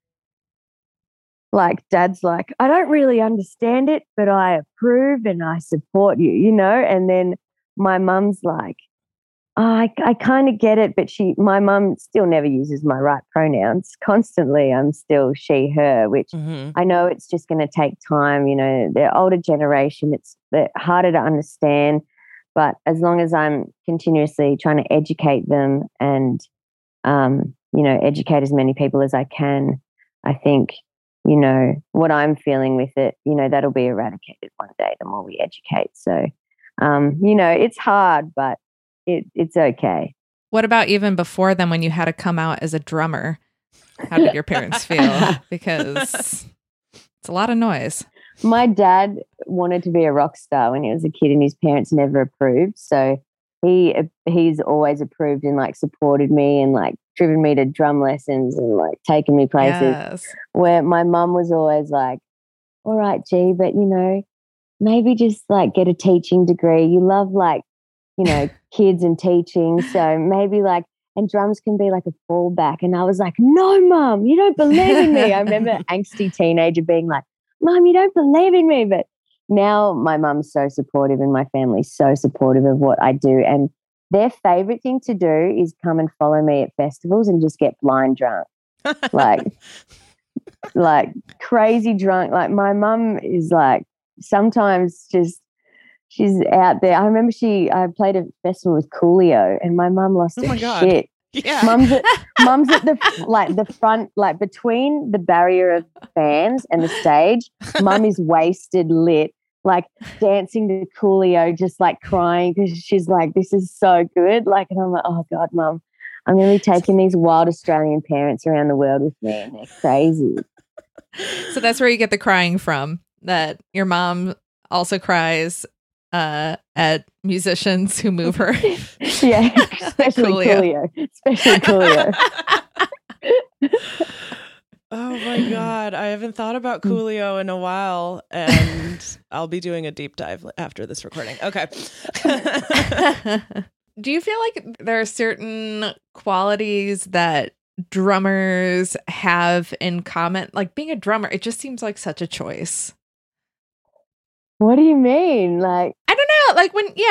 like, Dad's like, I don't really understand it, but I approve and I support you, you know? And then my mum's like, I kind of get it, but my mum still never uses my right pronouns. Constantly, I'm still she, her, which I know it's just going to take time. You know, they're older generation. They're harder to understand. But as long as I'm continuously trying to educate them and, educate as many people as I can, I think, what I'm feeling with it, that'll be eradicated one day the more we educate. So, it's hard, but it's okay. What about even before then when you had to come out as a drummer? How did your parents feel? Because it's a lot of noise. My dad wanted to be a rock star when he was a kid, and his parents never approved. So he's always approved and like supported me and like driven me to drum lessons and like taken me places. Yes. Where my mum was always like, all right, G, but maybe just like get a teaching degree. You love like, kids and teaching. So maybe like, and drums can be like a fallback. And I was like, no, Mum, you don't believe in me. I remember angsty teenager being like, Mum, you don't believe in me. But now my mum's so supportive and my family's so supportive of what I do. And their favorite thing to do is come and follow me at festivals and just get blind drunk. like crazy drunk. Like my mum is like sometimes just, she's out there. I remember I played a festival with Coolio, and my mum lost her shit. Yeah. Mum's at the front, like between the barrier of fans and the stage. Mum is wasted, lit, like dancing to Coolio, just like crying because she's like, this is so good. Like, and I'm like, oh God, Mum, I'm really taking these wild Australian parents around the world with me, and they're crazy. So that's where you get the crying from, that your mom also cries at musicians who move her. Yeah, especially Coolio. Especially Coolio. Oh my God. I haven't thought about Coolio in a while, and I'll be doing a deep dive after this recording. Okay. Do you feel like there are certain qualities that drummers have in common? Like being a drummer, it just seems like such a choice. What do you mean? Like, I don't know. Like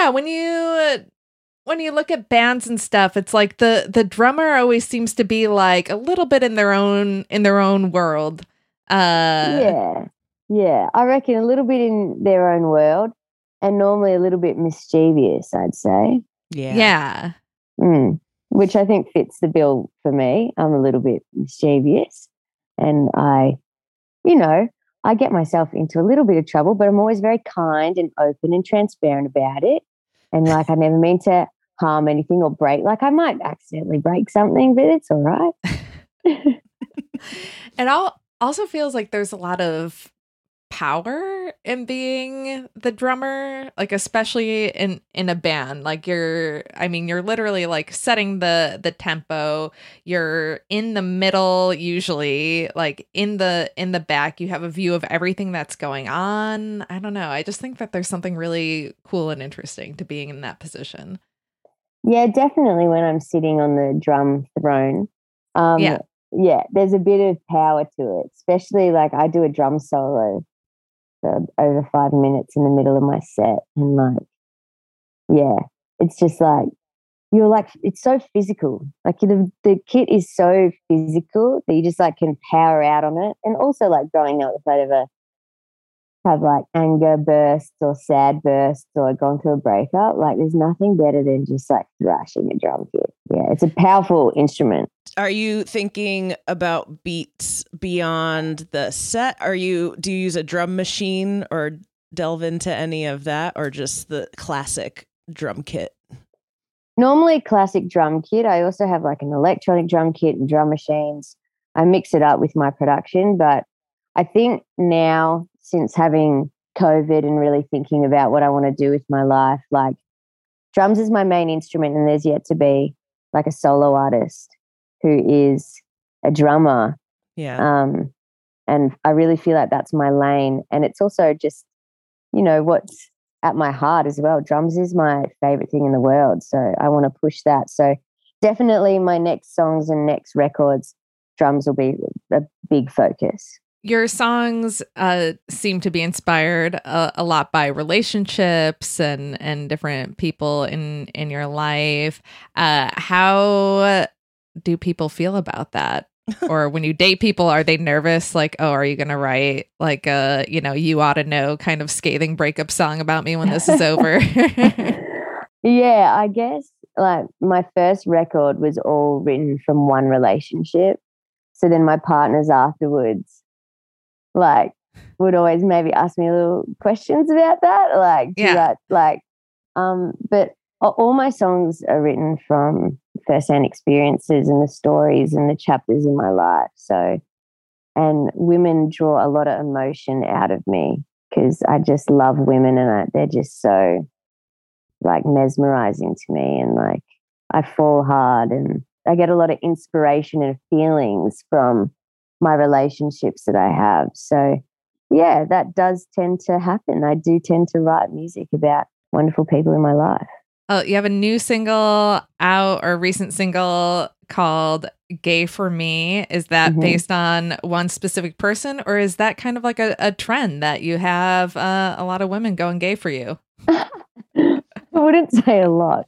when you look at bands and stuff, it's like the drummer always seems to be like a little bit in their own world. Yeah. I reckon a little bit in their own world, and normally a little bit mischievous, I'd say. Yeah. Which I think fits the bill for me. I'm a little bit mischievous, and I I get myself into a little bit of trouble, but I'm always very kind and open and transparent about it. And like, I never mean to harm anything or break. Like, I might accidentally break something, but it's all right. And also feels like there's a lot of power in being the drummer, like especially in a band. Like you're literally like setting the tempo. You're in the middle, usually like in the back. You have a view of everything that's going on. I don't know. I just think that there's something really cool and interesting to being in that position. Yeah, definitely when I'm sitting on the drum throne. Yeah, there's a bit of power to it, especially like I do a drum solo for over 5 minutes in the middle of my set. And like, yeah, it's just like, you're like, it's so physical. Like the kit is so physical that you just like can power out on it. And also like growing up, if I'd ever have like anger bursts or sad bursts or gone through a breakup, like there's nothing better than just like thrashing a drum kit. Yeah, it's a powerful instrument. Are you thinking about beats beyond the set? Do you use a drum machine or delve into any of that, or just the classic drum kit? Normally classic drum kit. I also have like an electronic drum kit and drum machines. I mix it up with my production, but I think now, since having COVID and really thinking about what I want to do with my life, like drums is my main instrument, and there's yet to be like a solo artist who is a drummer. Yeah. And I really feel like that's my lane. And it's also just, you know, what's at my heart as well. Drums is my favorite thing in the world. So I want to push that. So definitely my next songs and next records, drums will be a big focus. Your songs seem to be inspired a lot by relationships and different people in your life. How do people feel about that? Or when you date people, are they nervous? Like, oh, are you going to write like a, you ought to know kind of scathing breakup song about me when this is over? Yeah, I guess like my first record was all written from one relationship. So then my partners afterwards like would always maybe ask me little questions about that. Like, but all my songs are written from first-hand experiences and the stories and the chapters in my life. So, and women draw a lot of emotion out of me because I just love women, and they're just so like mesmerizing to me, and like I fall hard, and I get a lot of inspiration and feelings from my relationships that I have. So yeah, that does tend to happen. I do tend to write music about wonderful people in my life. Oh, you have a new single out, or recent single called Gay for Me. Is that based on one specific person, or is that kind of like a trend that you have a lot of women going gay for you? I wouldn't say a lot.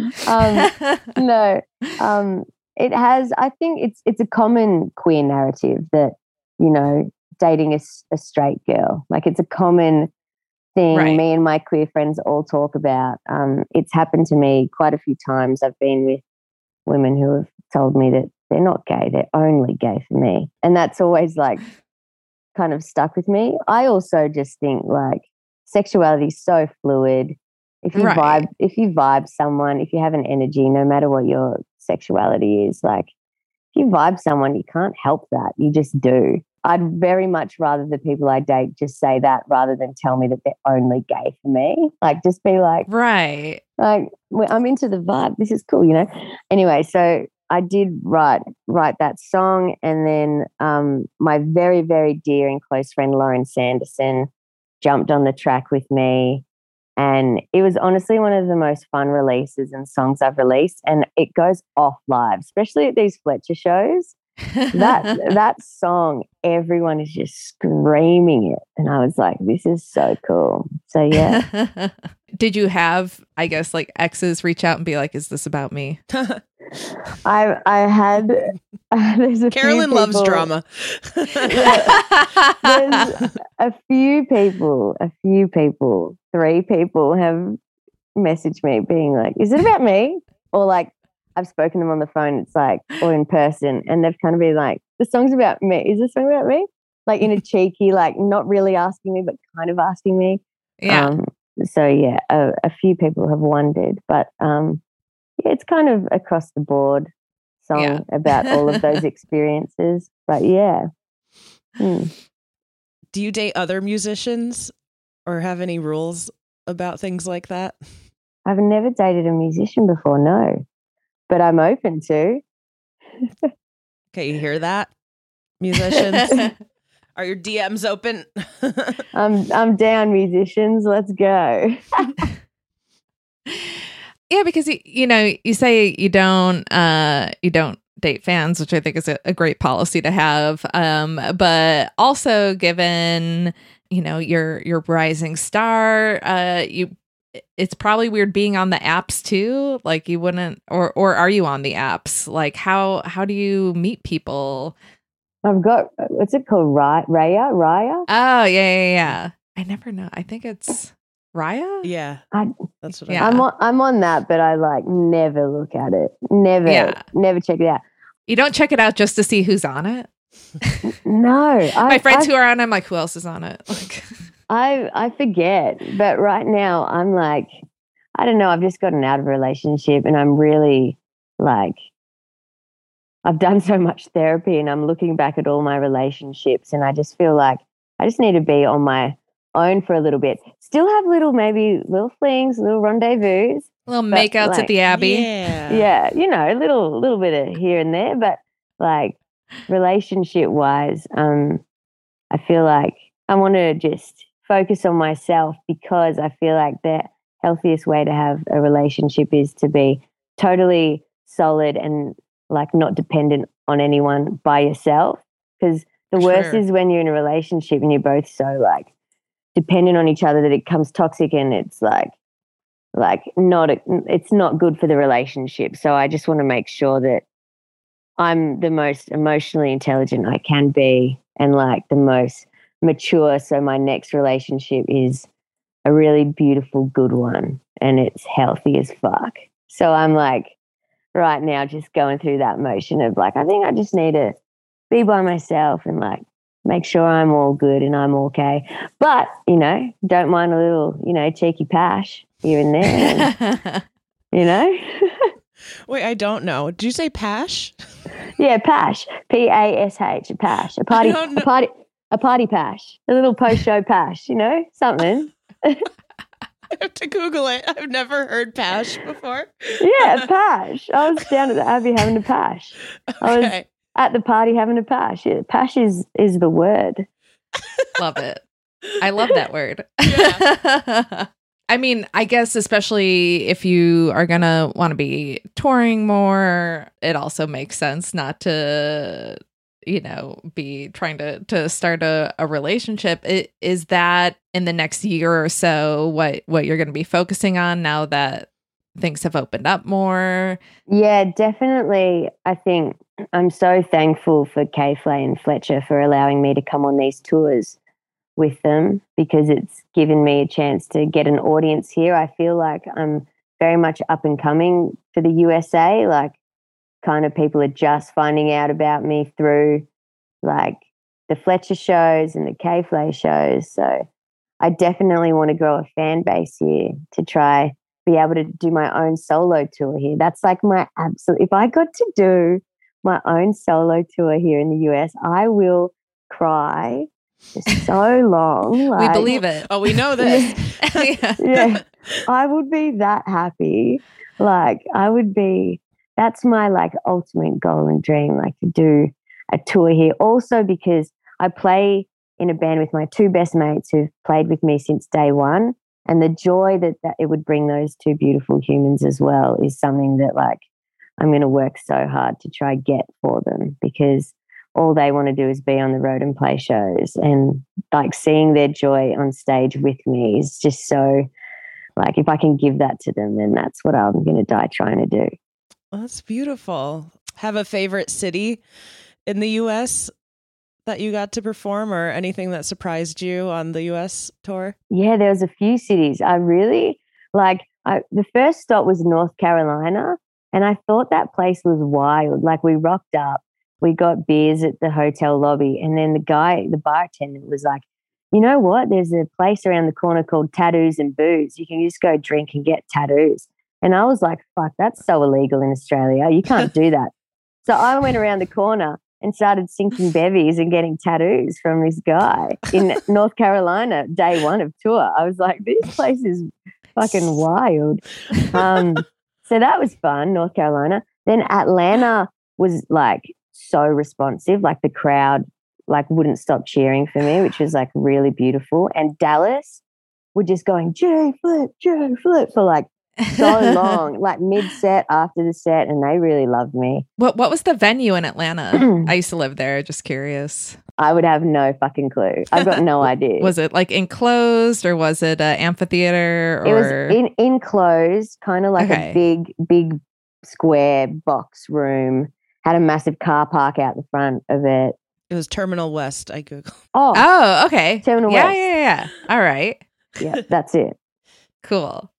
No. It has, I think it's a common queer narrative that, dating a straight girl, like it's a common thing. Right. Me and my queer friends all talk about. It's happened to me quite a few times. I've been with women who have told me that they're not gay, they're only gay for me. And that's always like kind of stuck with me. I also just think like sexuality is so fluid. If you vibe someone, if you have an energy, no matter what your sexuality is, like if you vibe someone, you can't help that. You just do. I'd very much rather the people I date just say that rather than tell me that they're only gay for me. Like just be like, right. Like I'm into the vibe. This is cool, Anyway, so I did write that song, and then my very, very dear and close friend Lauren Sanderson jumped on the track with me. And it was honestly one of the most fun releases and songs I've released. And it goes off live, especially at these Fletcher shows. That song, everyone is just screaming it. And I was like, this is so cool. So, yeah. Did you have, I guess, like exes reach out and be like, is this about me? I had. Carolyn loves drama. There's a few people, 3 people have messaged me being like, is it about me? Or like, I've spoken to them on the phone, it's like, or in person, and they've kind of been like, the song's about me. Is this song about me? like in a cheeky, like not really asking me, but kind of asking me. Yeah. So yeah, a few people have wondered, but yeah, it's kind of across the board song about all of those experiences. But yeah. Do you date other musicians or have any rules about things like that? I've never dated a musician before, no, but I'm open to. Okay, you hear that, musicians? Are your DMs open? I'm down, musicians. Let's go. Yeah, because you say you don't date fans, which I think is a great policy to have. But also, given your rising star, it's probably weird being on the apps too. Like you wouldn't, or are you on the apps? Like how do you meet people? I've got, what's it called? Raya? Oh, yeah. I never know. I think it's Raya. Yeah. That's what I'm on that, but I like never look at it. Never check it out. You don't check it out just to see who's on it? No. My friends who are on, I'm like, who else is on it? Like, I forget, but right now I'm like, I don't know. I've just gotten out of a relationship and I'm really like, I've done so much therapy and I'm looking back at all my relationships and I just feel like I just need to be on my own for a little bit. Still have maybe little flings, little rendezvous. Little makeouts at the Abbey. Yeah. A little bit of here and there. But like relationship wise, I feel like I want to just focus on myself because I feel like the healthiest way to have a relationship is to be totally solid and like not dependent on anyone by yourself. Because the worst is when you're in a relationship and you're both so like dependent on each other that it becomes toxic and it's it's not good for the relationship. So I just want to make sure that I'm the most emotionally intelligent I can be and like the most mature. So my next relationship is a really beautiful, good one and it's healthy as fuck. So I'm like right now just going through that motion of like, I think I just need to be by myself and like make sure I'm all good and I'm okay. But, don't mind a little, cheeky pash here and there. Wait, I don't know. Did you say pash? Yeah, pash. P-A-S-H, pash. A party pash. A little post-show pash, something. I have to Google it. I've never heard pash before. Yeah, pash. I was down at the Abbey having a pash. Okay. I was at the party having a pash. Yeah, pash is the word. Love it. I love that word. Yeah. I mean, I guess especially if you are going to want to be touring more, it also makes sense not to, be trying to start a relationship. Is that in the next year or so what you're going to be focusing on now that things have opened up more? Yeah, definitely. I think I'm so thankful for K-Flay and Fletcher for allowing me to come on these tours with them because it's given me a chance to get an audience here. I feel like I'm very much up and coming for the USA. Like kind of people are just finding out about me through like the Fletcher shows and the K-Flay shows. So I definitely want to grow a fan base here to try be able to do my own solo tour here. That's like my absolute, if I got to do my own solo tour here in the US, I will cry for so long. We believe it. Oh, we know this. Yeah. I would be that happy. Like that's my like ultimate goal and dream, like to do a tour here. Also because I play in a band with my two best mates who've played with me since day one. And the joy that it would bring those two beautiful humans as well is something that like I'm going to work so hard to try get for them because all they want to do is be on the road and play shows and like seeing their joy on stage with me is just so like if I can give that to them, then that's what I'm going to die trying to do. Well, that's beautiful. Have a favorite city in the U.S. that you got to perform or anything that surprised you on the US tour? Yeah, there was a few cities. I really the first stop was North Carolina and I thought that place was wild. Like we rocked up we got beers at the hotel lobby, and then the bar attendant was like, you know what? There's a place around the corner called Tattoos and Booze. You can just go drink and get tattoos. And I was like, fuck, that's so illegal in Australia. You can't do that. So I went around the corner and started sinking bevies and getting tattoos from this guy in North Carolina, day one of tour. I was like, this place is fucking wild. So that was fun, North Carolina. Then Atlanta was like so responsive, like the crowd like wouldn't stop cheering for me, which was like really beautiful. And Dallas were just going J Flip for like so long, like mid-set, after the set, and they really loved me. What was the venue in Atlanta? I used to live there, just curious. I would have no fucking clue. I've got no idea. Was it like enclosed, or was it an amphitheater? It was enclosed, kind of like a big square box room. Had a massive car park out the front of it. It was Terminal West. I Googled. Oh, okay. Terminal West. Yeah. All right. Yeah, that's it. Cool.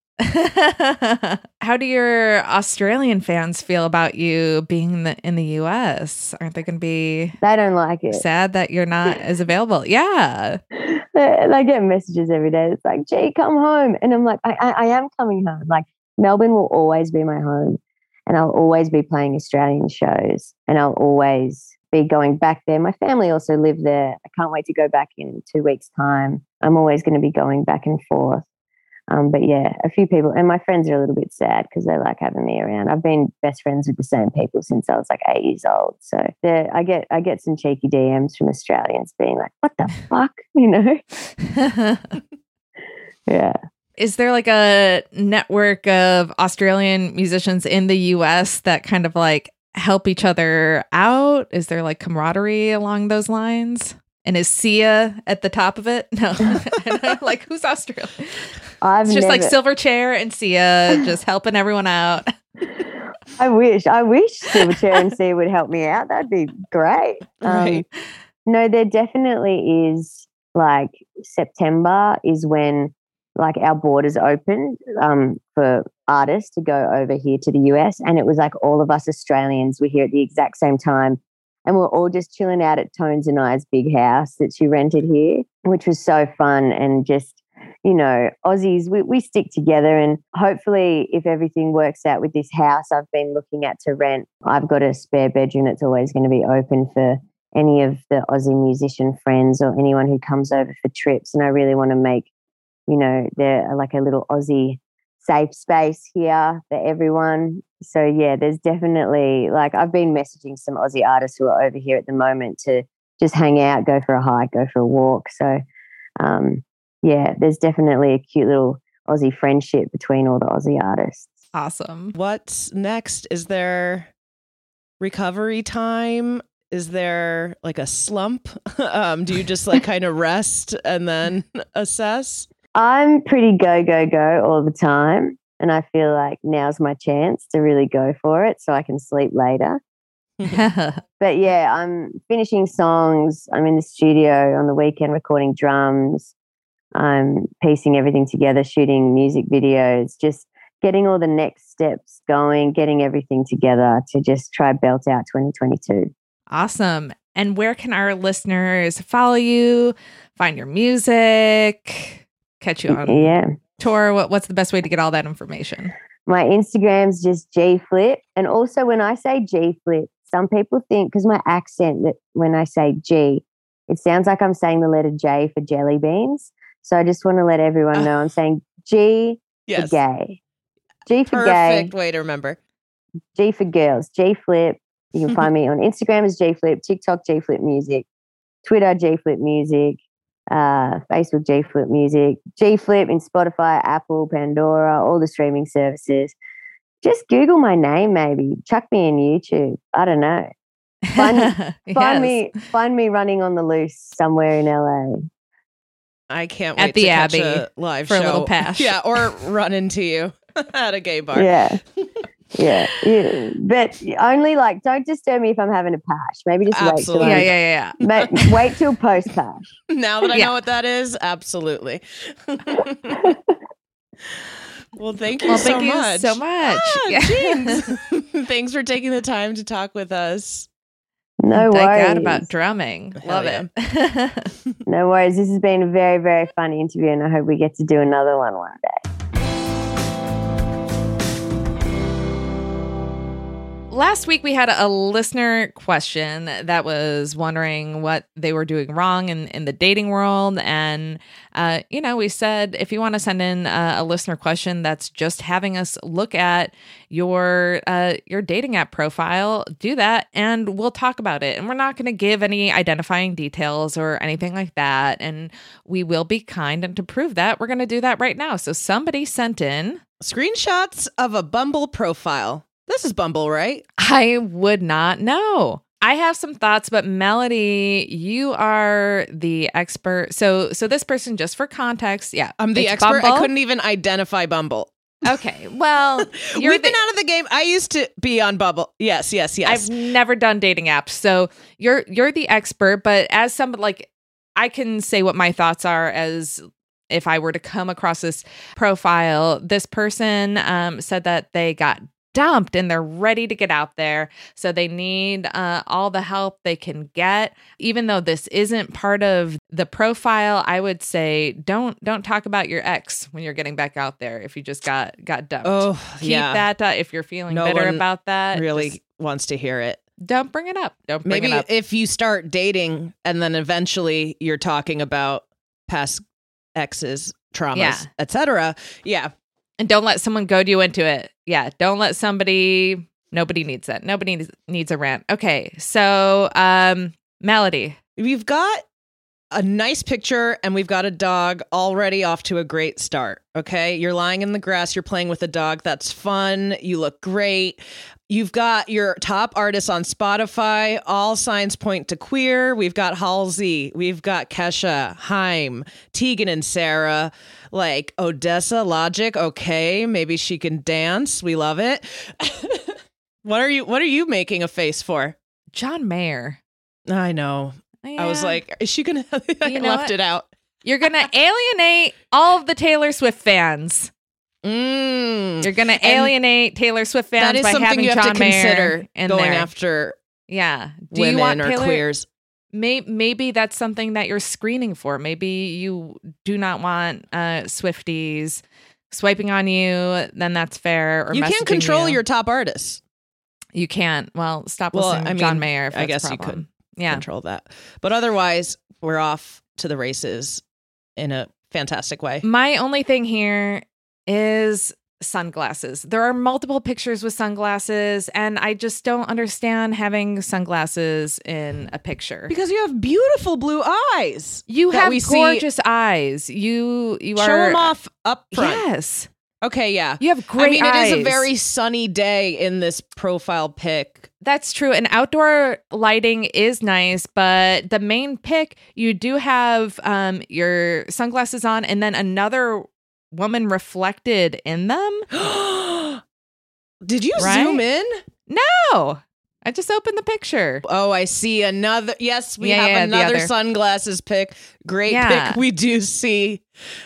How do your Australian fans feel about you being in the US? Aren't they going to be? They don't like it. Sad that you're not as available. Yeah. They get messages every day. It's like, gee, come home. And I'm like, I am coming home. Like, Melbourne will always be my home, and I'll always be playing Australian shows, and I'll always be going back there. My family also live there. I can't wait to go back in 2 weeks' time. I'm always going to be going back and forth. But yeah, a few people, and my friends are a little bit sad because they like having me around. I've been best friends with the same people since I was like 8 years old. So I get some cheeky DMs from Australians being like, what the fuck? You know? Yeah. Is there like a network of Australian musicians in the US that kind of like help each other out? Is there like camaraderie along those lines? And is Sia at the top of it? No. Like, who's Australian? It's just like Silverchair and Sia just helping everyone out. I wish Silverchair and Sia would help me out. That'd be great. Right. No, there definitely is. Like, September is when like our borders opened for artists to go over here to the US, and it was like all of us Australians were here at the exact same time. And we're all just chilling out at Tones and I's big house that she rented here, which was so fun. And just, you know, Aussies, we stick together. And hopefully, if everything works out with this house I've been looking at to rent, I've got a spare bedroom that's always going to be open for any of the Aussie musician friends or anyone who comes over for trips. And I really want to make, you know, there like a little Aussie safe space here for everyone. So yeah, there's definitely, like, I've been messaging some Aussie artists who are over here at the moment to just hang out, go for a hike, go for a walk. So yeah, there's definitely a cute little Aussie friendship between all the Aussie artists. Awesome. What's next? Is there recovery time? Is there like a slump? Do you just like kind of rest and then assess? I'm pretty go all the time. And I feel like now's my chance to really go for it so I can sleep later. But yeah, I'm finishing songs. I'm in the studio on the weekend recording drums. I'm piecing everything together, shooting music videos, just getting all the next steps going, getting everything together to just try belt out 2022. Awesome. And where can our listeners follow you, find your music, catch you on tour? What's the best way to get all that information? My Instagram's just G-Flip. And also when I say G-Flip, some people think, because my accent, that when I say G, it sounds like I'm saying the letter J for jelly beans. So I just want to let everyone know I'm saying G for gay. G for gay. Perfect way to remember. G for girls. G-Flip. You can find me on Instagram as G-Flip, TikTok G-Flip Music, Twitter G-Flip Music, Facebook G-Flip Music, G-Flip in Spotify, Apple, Pandora, all the streaming services. Just Google my name, maybe. Chuck me in YouTube. I don't know. Find me running on the loose somewhere in LA. I can't wait at the to Abbey catch a live for show. a little pash. Yeah, or run into you at a gay bar. Yeah. Yeah. But only like, don't disturb me if I'm having a pash. Maybe just wait till wait till post pash. Now that I know what that is, absolutely. Well, thank you so much. Ah, Thanks for taking the time to talk with us. No Thank worries. God about drumming. Love it. No worries. This has been a very, very fun interview, and I hope we get to do another one day. Last week, we had a listener question that was wondering what they were doing wrong in the dating world. And, we said, if you want to send in a listener question that's just having us look at your dating app profile, do that and we'll talk about it. And we're not going to give any identifying details or anything like that. And we will be kind. And to prove that, we're going to do that right now. So somebody sent in screenshots of a Bumble profile. This is Bumble, right? I would not know. I have some thoughts, but Melody, you are the expert. So this person, just for context, I'm the expert. Bumble. I couldn't even identify Bumble. Okay, well, we've been out of the game. I used to be on Bumble. Yes. I've never done dating apps, so you're the expert. But as somebody, like, I can say what my thoughts are as if I were to come across this profile. This person said that they got dumped and they're ready to get out there. So they need all the help they can get. Even though this isn't part of the profile, I would say don't talk about your ex when you're getting back out there if you just got dumped. Oh, Keep that if you're feeling bitter about that. Really wants to hear it. Don't bring it up. Don't bring Maybe it up. if you start dating and then eventually you're talking about past exes, traumas, etc. Yeah. And don't let someone goad you into it. Yeah. Don't let somebody. Nobody needs that. Nobody needs a rant. Okay. So, Melody. We've got a nice picture and we've got a dog already off to a great start. Okay. You're lying in the grass. You're playing with a dog. That's fun. You look great. You've got your top artists on Spotify. All signs point to queer. We've got Halsey. We've got Kesha, Haim, Tegan and Sarah, like Odessa, Logic. Okay. Maybe she can dance. We love it. What are you making a face for? John Mayer. I know. Yeah. I was like, is she going to left it out? You're going to alienate all of the Taylor Swift fans. You're going to alienate Taylor Swift fans by having John Mayer in going there. After Do women you want or Taylor? Queers. Maybe that's something that you're screening for. Maybe you do not want Swifties swiping on you. Then that's fair. Or you can't control your top artists. You can't. Well, stop listening to John Mayer. If that's I guess a you problem. could control that. But otherwise, we're off to the races in a fantastic way. My only thing here is sunglasses. There are multiple pictures with sunglasses, and I just don't understand having sunglasses in a picture. Because you have beautiful blue eyes. You have gorgeous eyes. You show them off up front. Yes. Okay, yeah. You have great eyes. It is a very sunny day in this profile pic. That's true. And outdoor lighting is nice, but the main pic, you do have your sunglasses on and then another woman reflected in them. Did you zoom in? No. I just opened the picture. Oh, I see another. Yes, we have another sunglasses pic. Great pic. We do see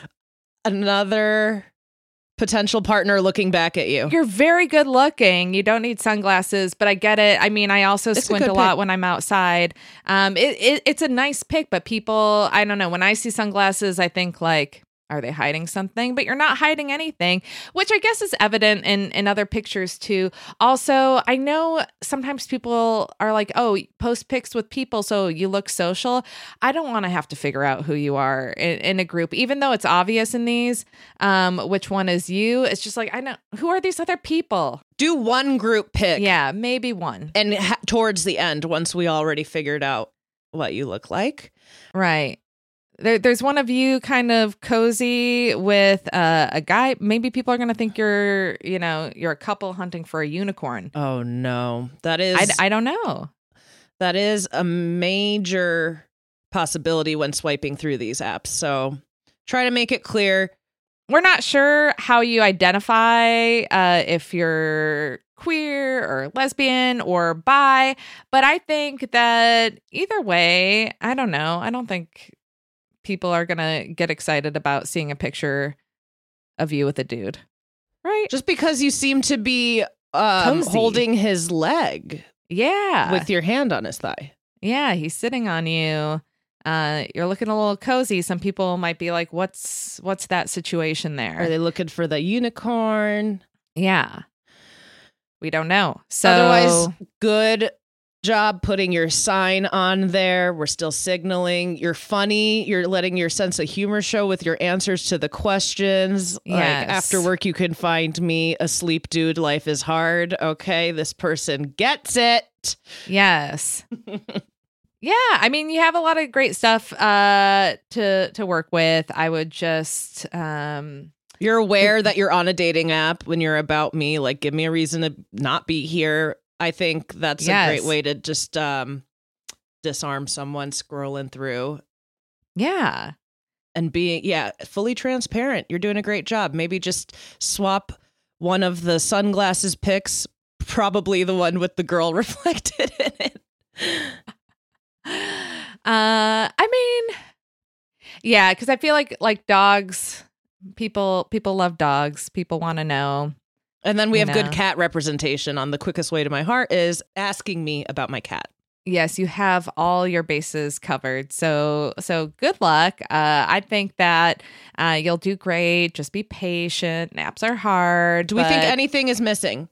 another potential partner looking back at you. You're very good looking. You don't need sunglasses, but I get it. I mean, I also squint a lot when I'm outside. It's a nice pic, but people, I don't know. When I see sunglasses, I think like, are they hiding something? But you're not hiding anything, which I guess is evident in other pictures too. Also, I know sometimes people are like, oh, post pics with people so you look social. I don't want to have to figure out who you are in a group, even though it's obvious in these, which one is you. It's just like, I know, who are these other people? Do one group pic. Yeah, maybe one. And towards the end, once we already figured out what you look like. Right. There's one of you kind of cozy with a guy. Maybe people are going to think you're a couple hunting for a unicorn. Oh, no. That is... I don't know. That is a major possibility when swiping through these apps. So try to make it clear. We're not sure how you identify if you're queer or lesbian or bi, but I think that either way, I don't know. I don't think people are going to get excited about seeing a picture of you with a dude. Right? Just because you seem to be holding his leg. Yeah. With your hand on his thigh. Yeah, he's sitting on you. You're looking a little cozy. Some people might be like, what's that situation there? Are they looking for the unicorn? Yeah. We don't know. So otherwise, good job putting your sign on there. We're still signaling. You're funny. You're letting your sense of humor show with your answers to the questions. Yes. Like, after work, you can find me. Asleep, dude. Life is hard. Okay, this person gets it. Yes. Yeah, I mean, you have a lot of great stuff to work with. I would just you're aware that you're on a dating app when you're about me. Like, give me a reason to not be here. I think that's a great way to just disarm someone scrolling through. Yeah. And being, fully transparent. You're doing a great job. Maybe just swap one of the sunglasses pics, probably the one with the girl reflected in it. I mean, yeah, because I feel like dogs, people love dogs. People want to know. And then we have good cat representation on The Quickest Way to My Heart is asking me about my cat. Yes, you have all your bases covered. So good luck. I think that you'll do great. Just be patient. Naps are hard. Do we think anything is missing?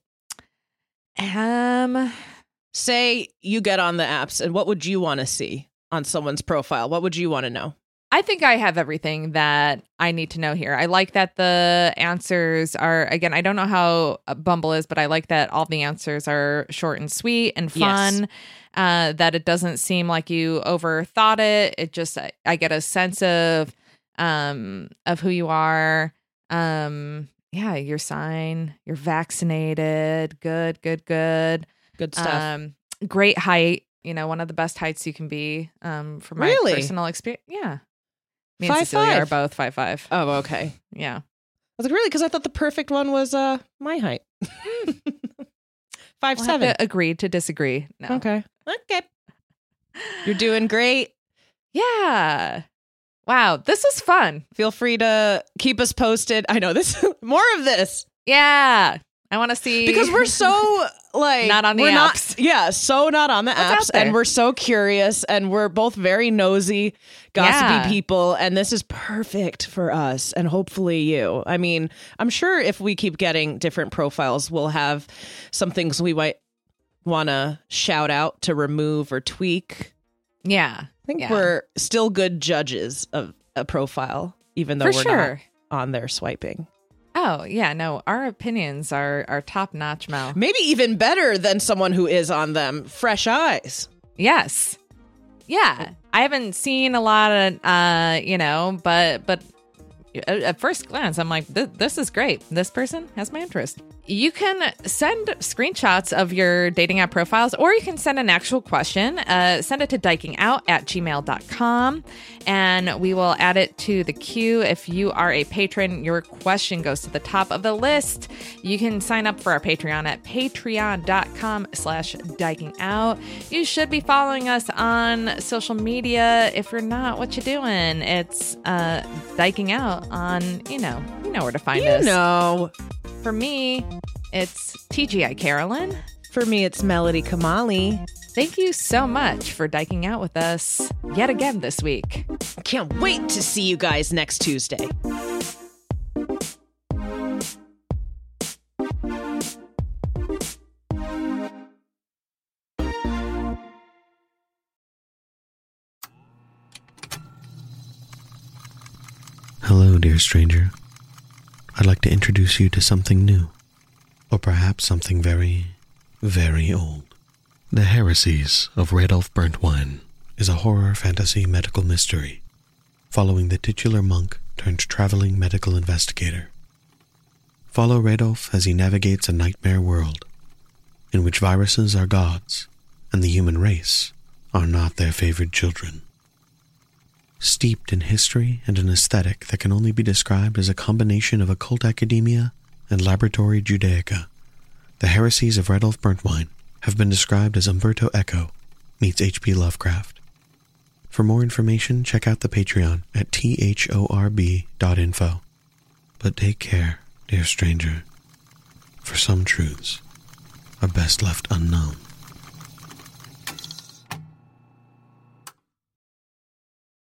Say you get on the apps, and what would you want to see on someone's profile? What would you want to know? I think I have everything that I need to know here. I like that the answers are, again, I don't know how Bumble is, but I like that all the answers are short and sweet and fun, that it doesn't seem like you overthought it. It just, I get a sense of who you are. Your sign, you're vaccinated. Good stuff. Great height. One of the best heights you can be, from my personal experience. Yeah. Me and Cecilia are both 5'5". Oh, okay. Yeah. I was like, really? Because I thought the perfect one was my height. 5'7". Agree to disagree. No. Okay. You're doing great. Yeah. Wow. This was fun. Feel free to keep us posted. I know this. More of this. Yeah. I want to see. Because we're so not on the apps. So not on the apps. And we're so curious. And we're both very nosy, gossipy people. And this is perfect for us. And hopefully you. I mean, I'm sure if we keep getting different profiles, we'll have some things we might want to shout out to remove or tweak. Yeah. I think we're still good judges of a profile, even though we're not on there swiping. Oh, yeah, no, our opinions are top notch, Mel. Maybe even better than someone who is on them. Fresh eyes. Yes. Yeah. I haven't seen a lot of, but at first glance, I'm like, this is great. This person has my interest. You can send screenshots of your dating app profiles, or you can send an actual question. Send it to dykingout@gmail.com, and we will add it to the queue. If you are a patron, your question goes to the top of the list. You can sign up for our Patreon at patreon.com/dykingout. You should be following us on social media. If you're not, what you doing? It's Dyking Out on, you know where to find us. For me, it's TGI Carolyn. For me, it's Melody Kamali. Thank you so much for diking out with us yet again this week. Can't wait to see you guys next Tuesday. Hello, dear stranger. I'd like to introduce you to something new, or perhaps something very, very old. The Heresies of Radolf Burntwine is a horror fantasy medical mystery following the titular monk turned traveling medical investigator. Follow Radolf as he navigates a nightmare world in which viruses are gods and the human race are not their favored children. Steeped in history and an aesthetic that can only be described as a combination of occult academia and laboratory Judaica, the Heresies of Radolf Burntwine have been described as Umberto Eco meets H.P. Lovecraft. For more information, check out the Patreon at thorb.info. But take care, dear stranger, for some truths are best left unknown.